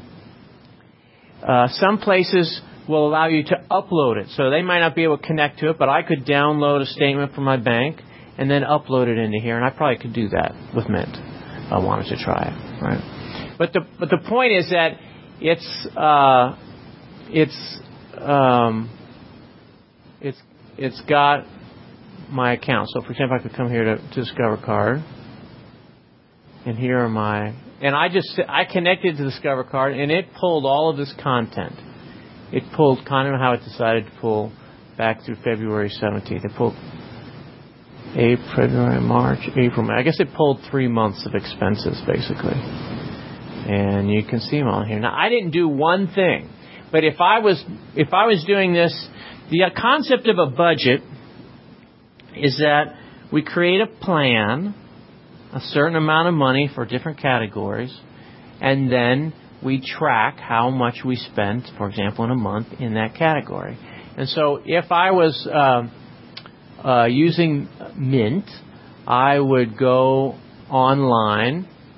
uh, some places will allow you to upload it. So they might not be able to connect to it, but I could download a statement from my bank and then upload it into here, and I probably could do that with Mint if I wanted to try it. Right? But the but the point is that it's uh, it's um, it's it's got my account. So, for example, I could come here to, to Discover Card, and here are my and I just I connected to Discover Card, and it pulled all of this content. It pulled kind of how it decided to pull back through February seventeenth. It pulled April, February, March, April, May. I guess it pulled three months of expenses, basically. And you can see them all here. Now, I didn't do one thing. But if I was if I was doing this, the concept of a budget is that we create a plan, a certain amount of money for different categories, and then we track how much we spent, for example, in a month in that category. And so if I was uh, uh, using Mint, I would go online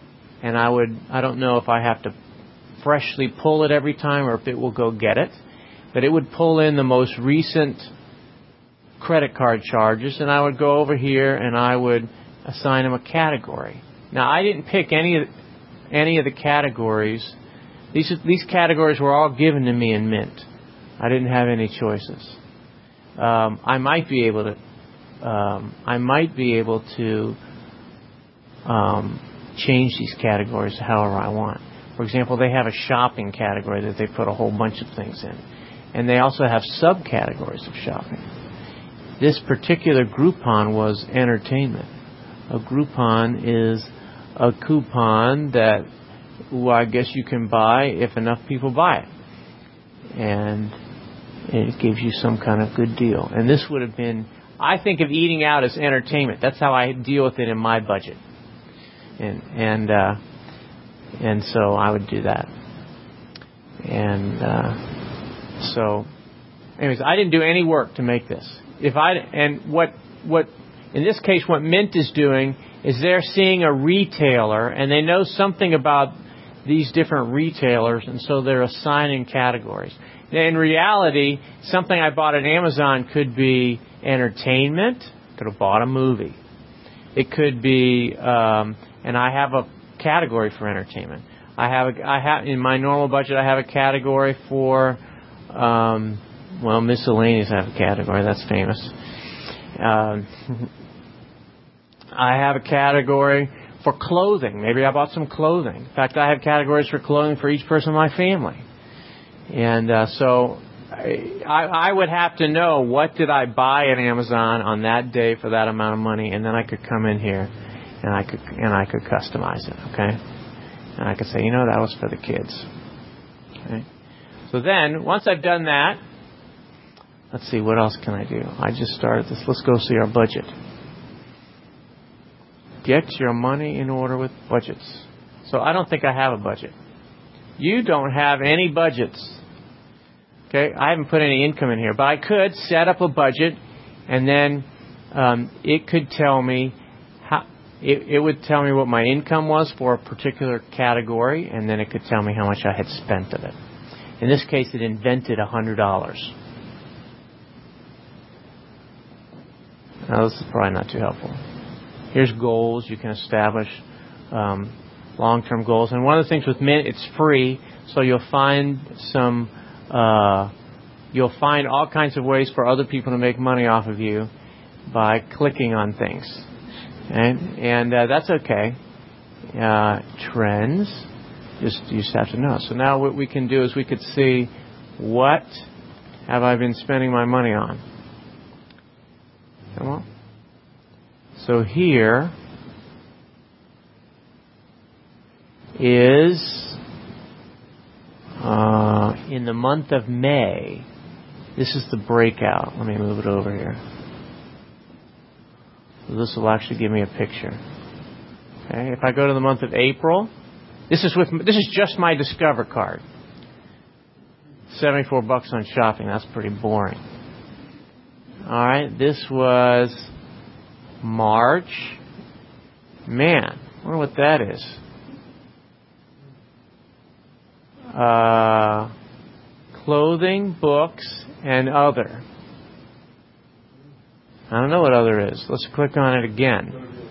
and I would, I don't know if I have to freshly pull it every time or if it will go get it, but it would pull in the most recent credit card charges, and I would go over here and I would assign them a category. Now, I didn't pick any of any of the categories. These these categories were all given to me in Mint. I didn't have any choices. Um, I might be able to. Um, I might be able to um, change these categories however I want. For example, they have a shopping category that they put a whole bunch of things in, and they also have subcategories of shopping. This particular Groupon was entertainment. A Groupon is a coupon that, well, I guess you can buy if enough people buy it. And it gives you some kind of good deal. And this would have been, I think of eating out as entertainment. That's how I deal with it in my budget. And and uh, and so I would do that. And uh, so, anyways, I didn't do any work to make this. If I and what what in this case, what Mint is doing is they're seeing a retailer and they know something about these different retailers, and so they're assigning categories. In reality, something I bought at Amazon could be entertainment. Could have bought a movie. It could be, um, and I have a category for entertainment. I have, a, I have in my normal budget, I have a category for, um, well, miscellaneous. I have a category that's famous. Um, I have a category for clothing. Maybe I bought some clothing. In fact, I have categories for clothing for each person in my family. And uh, so I, I would have to know what did I buy at Amazon on that day for that amount of money, and then I could come in here and I could and I could customize it. Okay, and I could say, you know, that was for the kids. Okay. So then, once I've done that, let's see, what else can I do? I just started this. Let's go see our budget. Get your money in order with budgets. So I don't think I have a budget. You don't have any budgets. Okay, I haven't put any income in here, but I could set up a budget, and then um, it could tell me how. It, it would tell me what my income was for a particular category, and then it could tell me how much I had spent of it. In this case, it invented a hundred dollars. Now, this is probably not too helpful. Here's goals. You can establish um, long-term goals. And one of the things with Mint, it's free, so you'll find some, uh, you'll find all kinds of ways for other people to make money off of you by clicking on things. And, and uh, that's okay. Uh, trends, just you just have to know. So now what we can do is we could see what have I been spending my money on. Come on. So here is, uh, in the month of May, this is the breakout. Let me move it over here. So this will actually give me a picture. Okay, if I go to the month of April, this is with this is just my Discover card. seventy-four bucks on shopping. That's pretty boring. All right, this was March. Man, I wonder what that is. Uh, clothing, books, and other. I don't know what other is. Let's click on it again.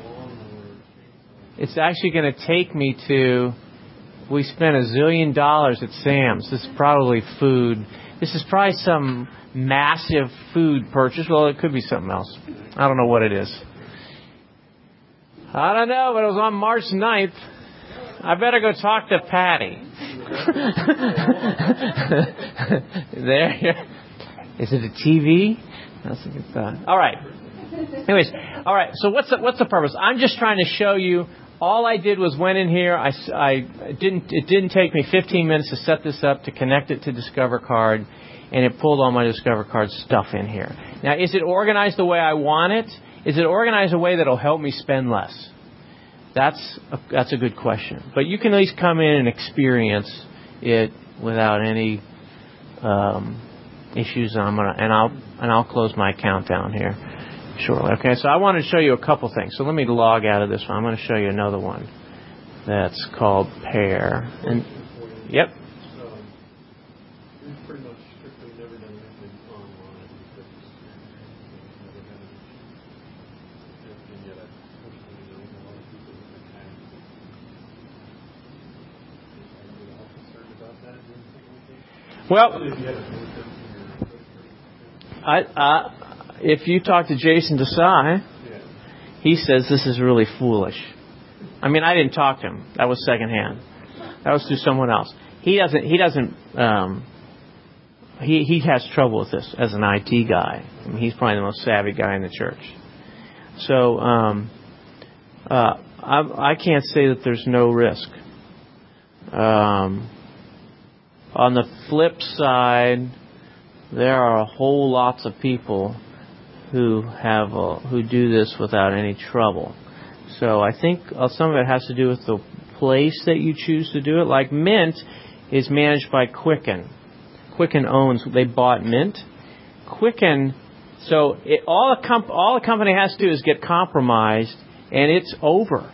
It's actually going to take me to, we spent a zillion dollars at Sam's. This is probably food. This is probably some massive food purchase. Well, it could be something else. I don't know what it is. I don't know, but it was on March ninth. I better go talk to Patty. There. Is it a T V? That's a good thought. All right. Anyways, all right. So what's the, what's the purpose? I'm just trying to show you. All I did was went in here. I, I didn't. It didn't take me fifteen minutes to set this up, to connect it to Discover Card, and it pulled all my Discover Card stuff in here. Now, is it organized the way I want it? Is it organized a way that'll help me spend less? That's a, that's a good question. But you can at least come in and experience it without any um, issues. I'm gonna and I'll and I'll close my account down here shortly. Okay, so I want to show you a couple things. So let me log out of this one. I'm going to show you another one. that's called Pair. And yep. So we've pretty much strictly never done anything online because we've never had it. And yet, unfortunately, you know, a lot of people have been hacked. Are you all concerned about that? Well, If you had a note I, uh, if you talk to Jason Desai, yeah. he says this is really foolish. I mean, I didn't talk to him. That was secondhand. That was through someone else. He doesn't. He doesn't. Um, he he has trouble with this as an I T guy. I mean, he's probably the most savvy guy in the church. So um, uh, I, I can't say that there's no risk. Um, on the flip side, there are a whole lots of people who have a, who do this without any trouble. So I think some of it has to do with the place that you choose to do it. Like Mint is managed by Quicken. Quicken owns, they bought Mint. Quicken, so it, all, a comp, all a company has to do is get compromised, and it's over.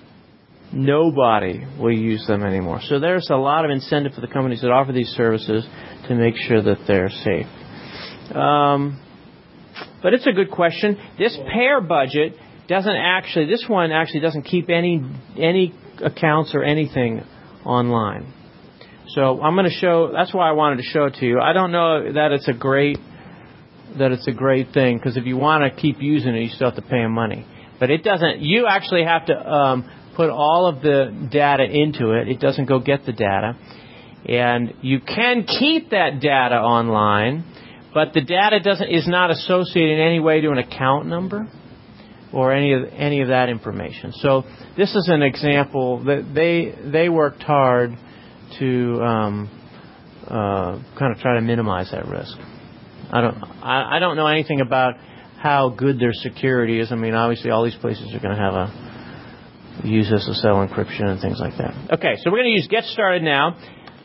Nobody will use them anymore. So there's a lot of incentive for the companies that offer these services to make sure that they're safe. Um, but it's a good question. This Pair budget doesn't actually, this one actually doesn't keep any any accounts or anything online. So I'm going to show, that's why I wanted to show it to you. I don't know that it's a great, that it's a great thing, because if you want to keep using it, you still have to pay them money. But it doesn't, you actually have to um, put all of the data into it. It doesn't go get the data. And you can keep that data online, but the data doesn't is not associated in any way to an account number or any of any of that information. So this is an example that they they worked hard to um, uh, kind of try to minimize that risk. I don't I, I don't know anything about how good their security is. I mean, obviously, all these places are going to have a use S S L encryption and things like that. Okay, so we're going to use Get Started now.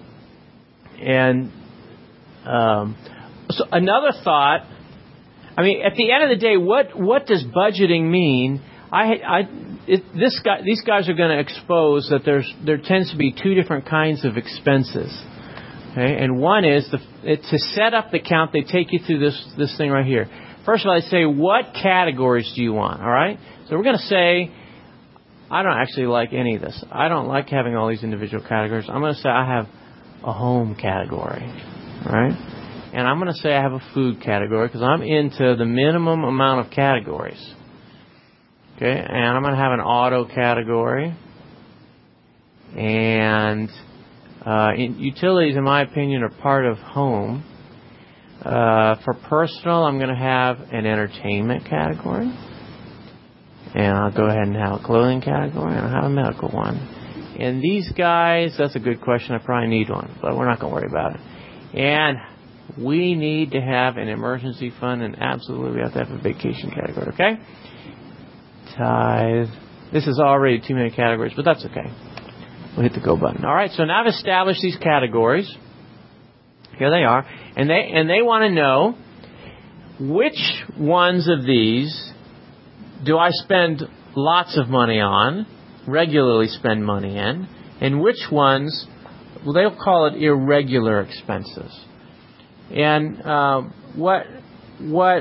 And um, so another thought, I mean, at the end of the day, what what does budgeting mean? I, I, it, this guy, these guys are going to expose that there's there tends to be two different kinds of expenses. Okay, and one is the it, to set up the account. They take you through this this thing right here. First of all, I say, what categories do you want? All right, so we're going to say, I don't actually like any of this. I don't like having all these individual categories. I'm going to say I have a home category, right? And I'm going to say I have a food category because I'm into the minimum amount of categories. Okay, and I'm going to have an auto category. And uh, in, utilities, in my opinion, are part of home. Uh, for personal, I'm going to have an entertainment category. And I'll go ahead and have a clothing category, and I'll have a medical one. And these guys, that's a good question. I probably need one, but we're not going to worry about it. And we need to have an emergency fund, and absolutely we have to have a vacation category, okay? Tithe. This is already too many categories, but that's okay. We'll hit the go button. All right, so now I've established these categories. Here they are. And they, and they want to know which ones of these do I spend lots of money on, regularly spend money in, and which ones, well, they'll call it irregular expenses. And um, what what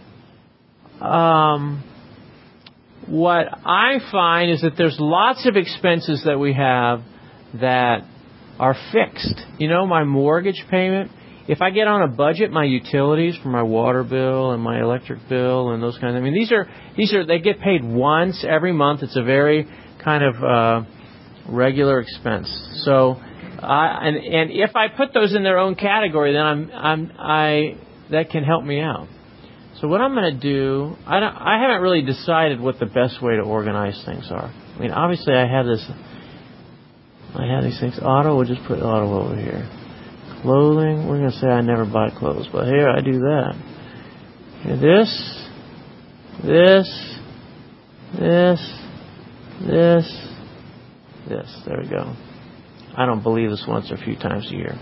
um, what I find is that there's lots of expenses that we have that are fixed. You know, my mortgage payment. If I get on a budget, my utilities for my water bill and my electric bill and those kinds of, I mean, these are these are they get paid once every month. It's a very kind of uh, regular expense. So, I, and and if I put those in their own category, then I'm I'm I that can help me out. So what I'm going to do, I don't, I haven't really decided what the best way to organize things are. I mean, obviously I have this. I have these things. Auto, we'll just put auto over here. Clothing, we're going to say I never buy clothes, but here I do that. Here, this, this, this, this, this. There we go. I don't believe this once or a few times a year.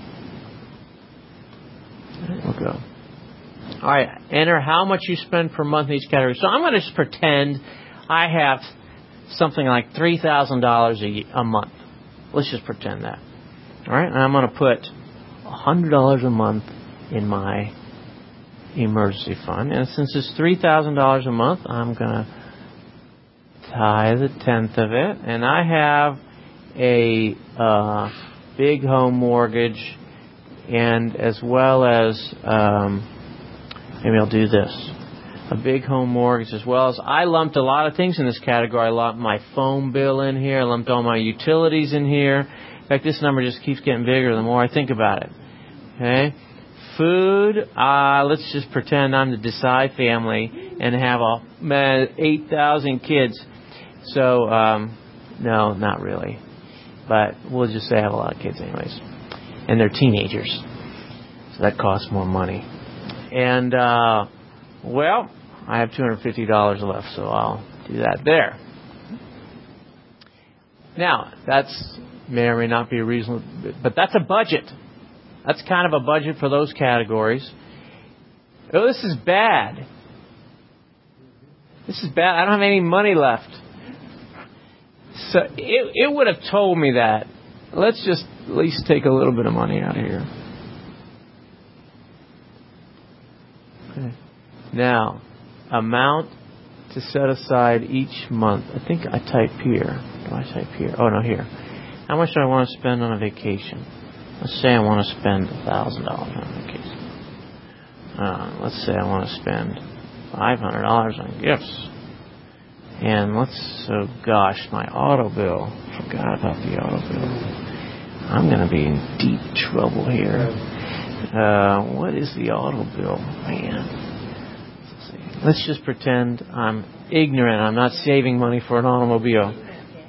We'll go. All right, enter how much you spend per month in each category. So I'm going to just pretend I have something like three thousand dollars a month. Let's just pretend that. All right, and I'm going to put one hundred dollars a month in my emergency fund. And since it's three thousand dollars a month, I'm going to tithe a tenth of it. And I have a uh, big home mortgage, and as well as, um, maybe I'll do this. A big home mortgage, as well as I lumped a lot of things in this category. I lumped my phone bill in here. I lumped all my utilities in here. In fact, this number just keeps getting bigger the more I think about it. Okay? Food, uh, let's just pretend I'm the Desai family and have a, eight thousand kids. So, um, no, not really. But we'll just say I have a lot of kids anyways. And they're teenagers. So that costs more money. And, uh, well, I have two hundred fifty dollars left, so I'll do that there. Now, that's may or may not be a reasonable, but that's a budget. That's kind of a budget for those categories. Oh, this is bad. This is bad. I don't have any money left. So it, it would have told me that. Let's just at least take a little bit of money out of here. Okay. Now, amount to set aside each month. I think I type here. Do I type here? Oh, no, here. How much do I want to spend on a vacation? Let's say I want to spend one thousand dollars on a vacation. Uh, let's say I want to spend five hundred dollars on gifts. And let's, oh gosh, my auto bill. Forgot about the auto bill. I'm going to be in deep trouble here. Uh, what is the auto bill? Man. Let's just pretend I'm ignorant. I'm not saving money for an automobile.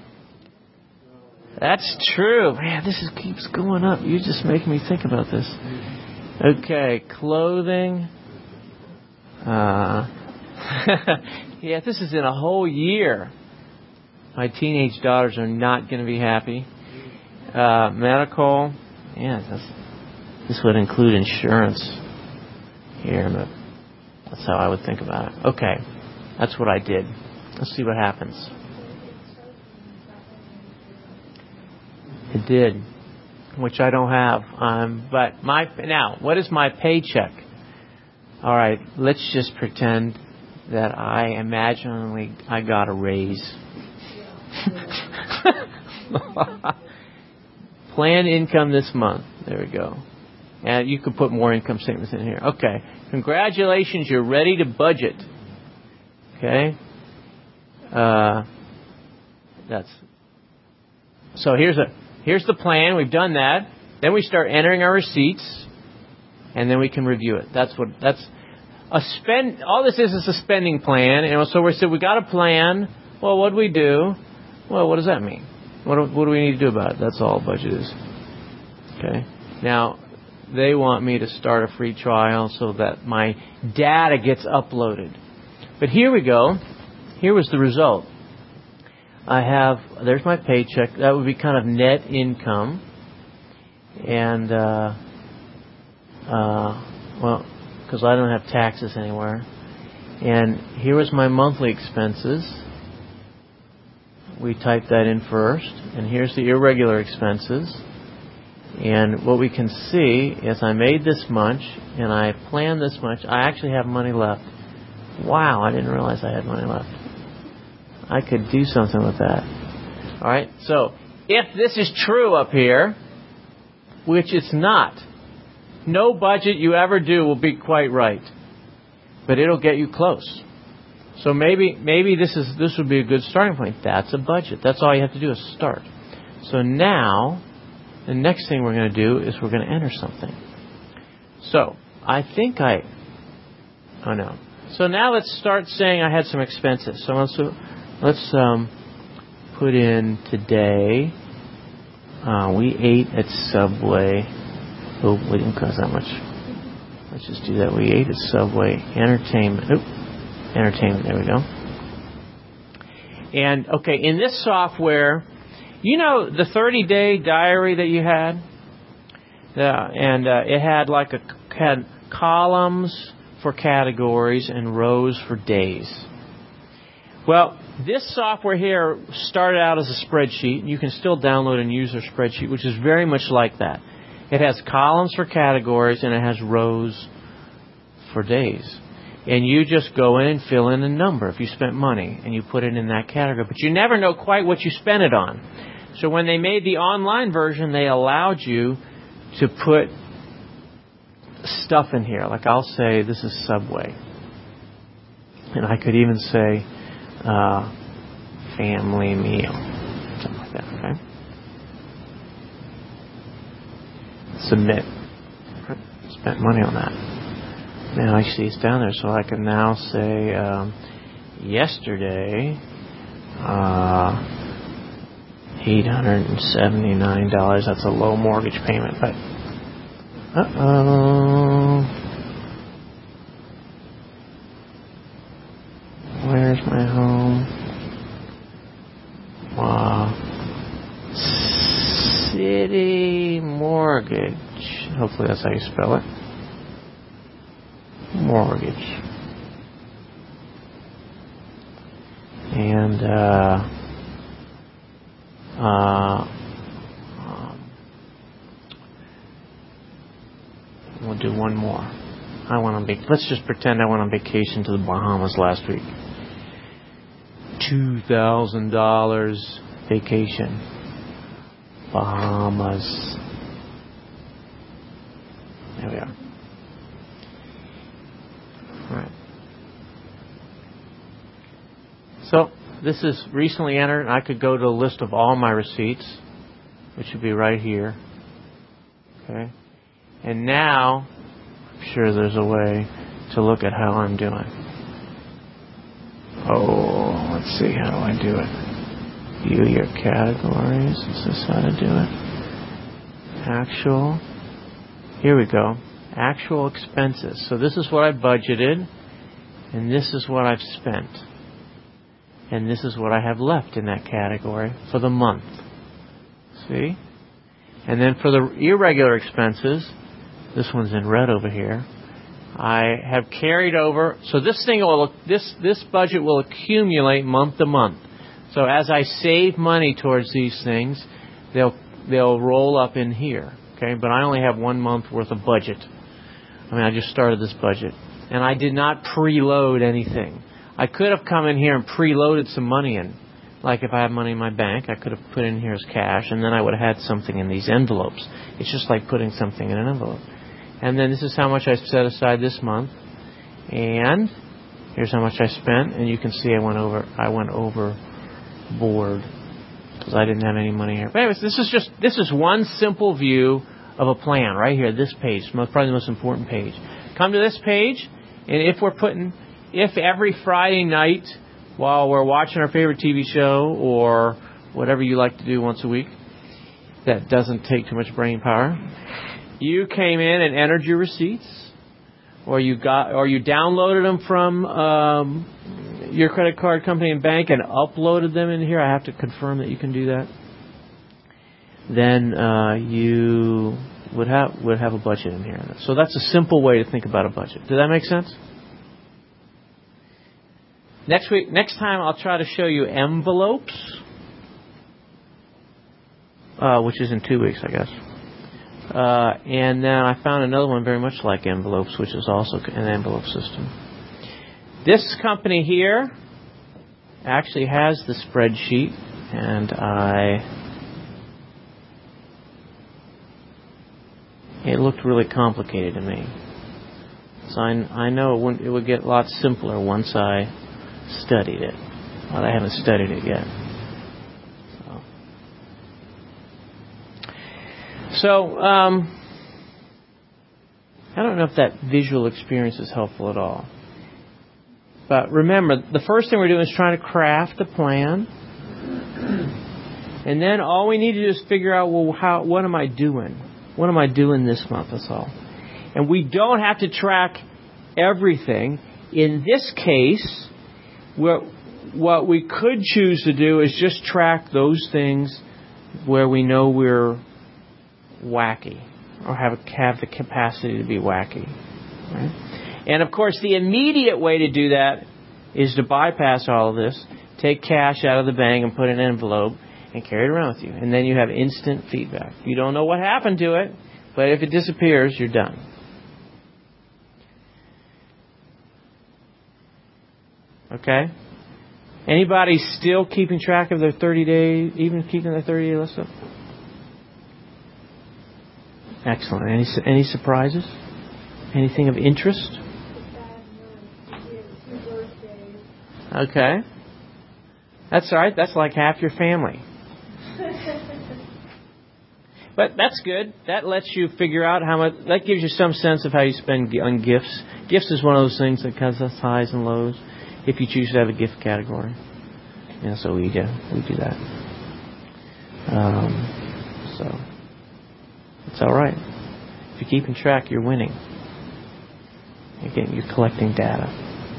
That's true. Man, this is, keeps going up. You just make me think about this. Okay, clothing. Uh, yeah, this is in a whole year. My teenage daughters are not going to be happy. Uh, medical. Yeah, that's, this would include insurance here, but that's how I would think about it. Okay, that's what I did. Let's see what happens. It did, which I don't have. Um, but my now, what is my paycheck? All right, let's just pretend that I imaginally I got a raise. Planned income this month. There we go. And you could put more income statements in here. Okay. Congratulations, you're ready to budget. Okay. Uh, that's so. Here's a here's the plan. We've done that. Then we start entering our receipts, and then we can review it. That's what that's a spend. All this is is a spending plan. And so we said we got a plan. Well, what do we do? Well, what does that mean? What do, what do we need to do about it? That's all budget is. Okay. Now, they want me to start a free trial so that my data gets uploaded. But here we go. Here was the result. I have, there's my paycheck. That would be kind of net income. And, uh, uh, well, because I don't have taxes anywhere. And here was my monthly expenses. We type that in first. And here's the irregular expenses. And what we can see is I made this much, and I planned this much. I actually have money left. Wow, I didn't realize I had money left. I could do something with that. All right, so if this is true up here, which it's not, no budget you ever do will be quite right, but it'll get you close. So maybe maybe this is this would be a good starting point. That's a budget. That's all you have to do is start. So now, the next thing we're going to do is we're going to enter something. So, I think I... Oh, no. So now let's start saying I had some expenses. So let's, let's um, put in today. Uh, we ate at Subway. Oh, we didn't cost that much. Let's just do that. We ate at Subway. Entertainment. Oop. Entertainment. There we go. And, okay, in this software... You know the thirty-day diary that you had? Yeah, and uh, it had like a had columns for categories and rows for days. Well, This software here started out as a spreadsheet. You can still download and use a spreadsheet, which is very much like that. It has columns for categories, and it has rows for days. And you just go in and fill in a number if you spent money, and you put it in that category. But you never know quite what you spent it on. So when they made the online version, they allowed you to put stuff in here. Like I'll say, this is Subway. And I could even say, uh, family meal. Something like that, okay? Submit. Spent money on that. Now I see it's down there, so I can now say, um, yesterday, uh, eight hundred seventy-nine dollars. That's a low mortgage payment, but uh-oh. Where's my home? Wow. City Mortgage. Hopefully that's how you spell it. Mortgage. And, uh, uh, um, we'll do one more. I went on vac- Let's just pretend I went on vacation to the Bahamas last week. two thousand dollars vacation. Bahamas. There we are. All right. So this is recently entered. I could go to a list of all my receipts, which would be right here. Okay. And now, I'm sure there's a way to look at how I'm doing. Oh, let's see. How do I do it? View your categories. Is this how to do it? Actual. Here we go. Actual expenses. So this is what I budgeted, and this is what I've spent. And this is what I have left in that category for the month. See? And then for the irregular expenses, this one's in red over here, I have carried over. So this thing will, this this budget will accumulate month to month. So as I save money towards these things, they'll they'll roll up in here. Okay, but I only have one month worth of budget. I mean, I just started this budget, and I did not preload anything. I could have come in here and preloaded some money in. Like if I had money in my bank, I could have put in here as cash, and then I would have had something in these envelopes. It's just like putting something in an envelope. And then this is how much I set aside this month, and here's how much I spent. And you can see I went over. I went overboard because I didn't have any money here. But anyways, this is just this is one simple view of a plan right here. This page, most probably the most important page. Come to this page, and if we're putting, if every Friday night while we're watching our favorite T V show or whatever you like to do once a week, that doesn't take too much brain power. You came in and entered your receipts, or you got, or you downloaded them from um, your credit card company and bank and uploaded them in here. I have to confirm that you can do that. Then uh, you would have would have a budget in here. So that's a simple way to think about a budget. Does that make sense? Next week, next time, I'll try to show you envelopes, uh, which is in two weeks, I guess. Uh, and then I found another one very much like envelopes, which is also an envelope system. This company here actually has the spreadsheet, and I it looked really complicated to me. So I, I know it, wouldn't, it would get a lot simpler once I studied it. But I haven't studied it yet. So, um, I don't know if that visual experience is helpful at all. But remember, the first thing we're doing is trying to craft a plan. And then all we need to do is figure out, well, how, what am I doing? What am I doing this month? That's all. And we don't have to track everything. In this case, what, what we could choose to do is just track those things where we know we're wacky or have, a, have the capacity to be wacky. Right? And of course, the immediate way to do that is to bypass all of this take cash out of the bank and put it in an envelope and carry it around with you. And then you have instant feedback. You don't know what happened to it, but if it disappears, you're done. Okay? Anybody still keeping track of their thirty day, even keeping their thirty day list up? Excellent. Any any surprises? Anything of interest? Okay. That's all right. That's like half your family. But that's good. That lets you figure out how much. That gives you some sense of how you spend on gifts. Gifts is one of those things that has us highs and lows. If you choose to have a gift category, yeah, so we do we do that. Um, so it's all right. If you're keeping track, you're winning. Again, you're collecting data.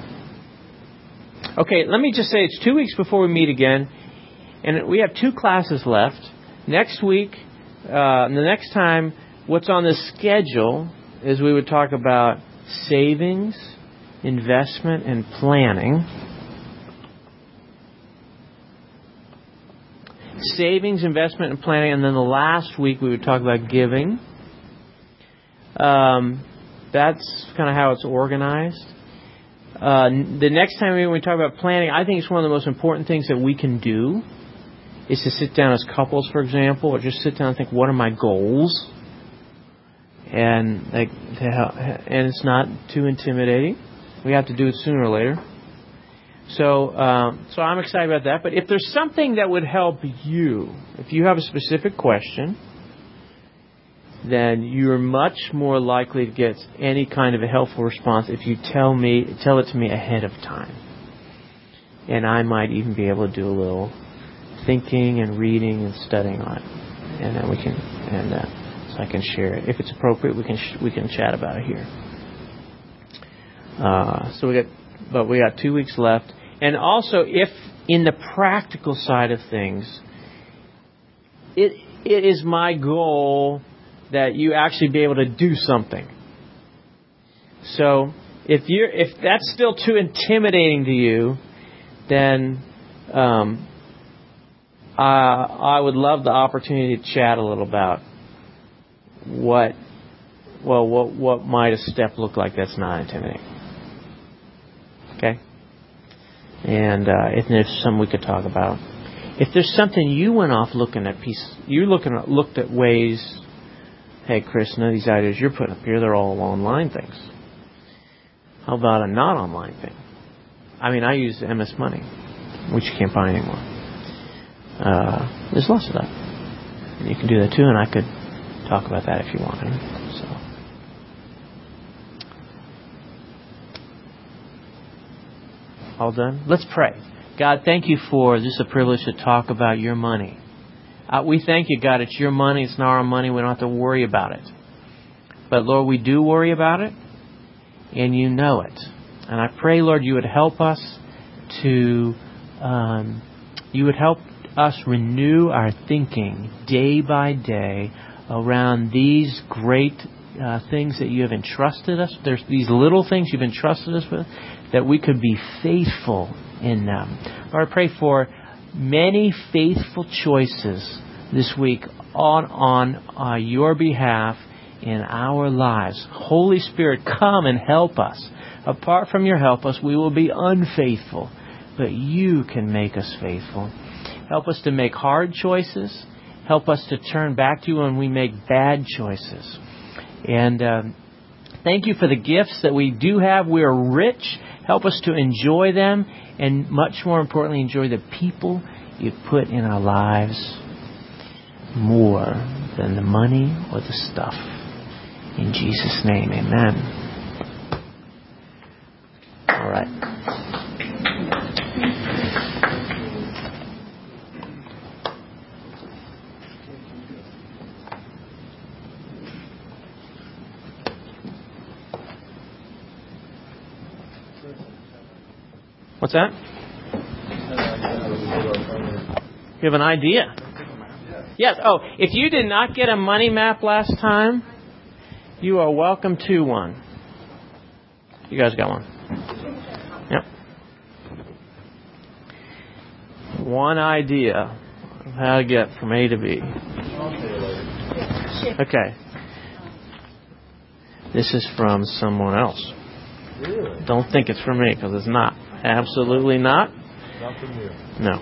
Okay, let me just say it's two weeks before we meet again, and we have two classes left. Next week, uh, the next time, what's on the schedule is we would talk about savings, investment, and planning. Savings, investment, and planning, and then the last week we would talk about giving. Um, that's kind of how it's organized. Uh, the next time we talk about planning, I think it's one of the most important things that we can do is to sit down as couples, for example, or just sit down and think, what are my goals? And like, and it's not too intimidating. We have to do it sooner or later. So, um, so I'm excited about that. But if there's something that would help you, if you have a specific question, then you're much more likely to get any kind of a helpful response if you tell me, tell it to me ahead of time. And I might even be able to do a little thinking and reading and studying on it, and then we can, and uh, so I can share it. If it's appropriate, we can sh- we can chat about it here. Uh, so we got, but we got two weeks left, and also if in the practical side of things, it it is my goal that you actually be able to do something. So if you're if that's still too intimidating to you, then um, uh, I would love the opportunity to chat a little about what well what what might a step look like that's not intimidating. Okay, and uh, if there's something we could talk about, if there's something you went off looking at piece, you looking at, looked at ways. Hey, Chris, none of these ideas you're putting up here, they're all online things. How about a not online thing? I mean, I use M S Money, which you can't find anymore. Uh, there's lots of that. And you can do that too, and I could talk about that if you wanted. So, all done? Let's pray. God, thank you for this is a privilege to talk about your money. Uh, we thank you, God, it's your money, it's not our money, we don't have to worry about it. But, Lord, we do worry about it, and you know it. And I pray, Lord, you would help us to, um, you would help us renew our thinking day by day around these great uh, things that you have entrusted us. There's these little things you've entrusted us with, that we could be faithful in them. Lord, I pray for many faithful choices this week on on uh, your behalf in our lives. Holy Spirit, come and help us. Apart from your help us, we will be unfaithful, but you can make us faithful. Help us to make hard choices. Help us to turn back to you when we make bad choices. And um, thank you for the gifts that we do have. We are rich. Help us to enjoy them, and much more importantly, enjoy the people you've put in our lives more than the money or the stuff. In Jesus' name, amen. All right. What's that? You have an idea? Yes. Oh, if you did not get a money map last time, you are welcome to one. You guys got one? Yep. one idea of how to get from A to B. Okay. This is from someone else. Really? Don't think it's from me, because it's not. Absolutely not. Not from you. No.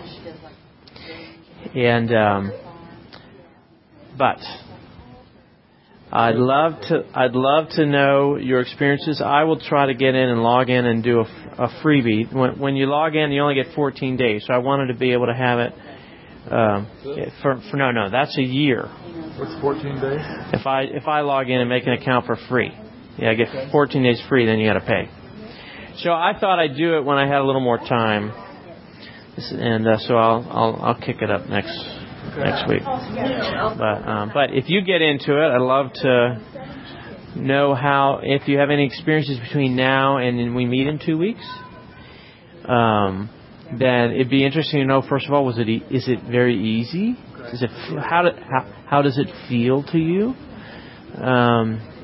And, um, but I'd love to. I'd love to know your experiences. I will try to get in and log in and do a, a freebie. When, when you log in, you only get fourteen days. So I wanted to be able to have it um, for, for no, no. That's a year. What's fourteen days? If I if I log in and make an account for free, yeah, I get fourteen days free. Then you got to pay. So I thought I'd do it when I had a little more time, and uh, so I'll I'll I'll kick it up next next week. But um, but if you get into it, I'd love to know how, if you have any experiences between now and then we meet in two weeks. Um, then it'd be interesting to know. First of all, was it e- is it very easy? Is it how do, how how does it feel to you? Um,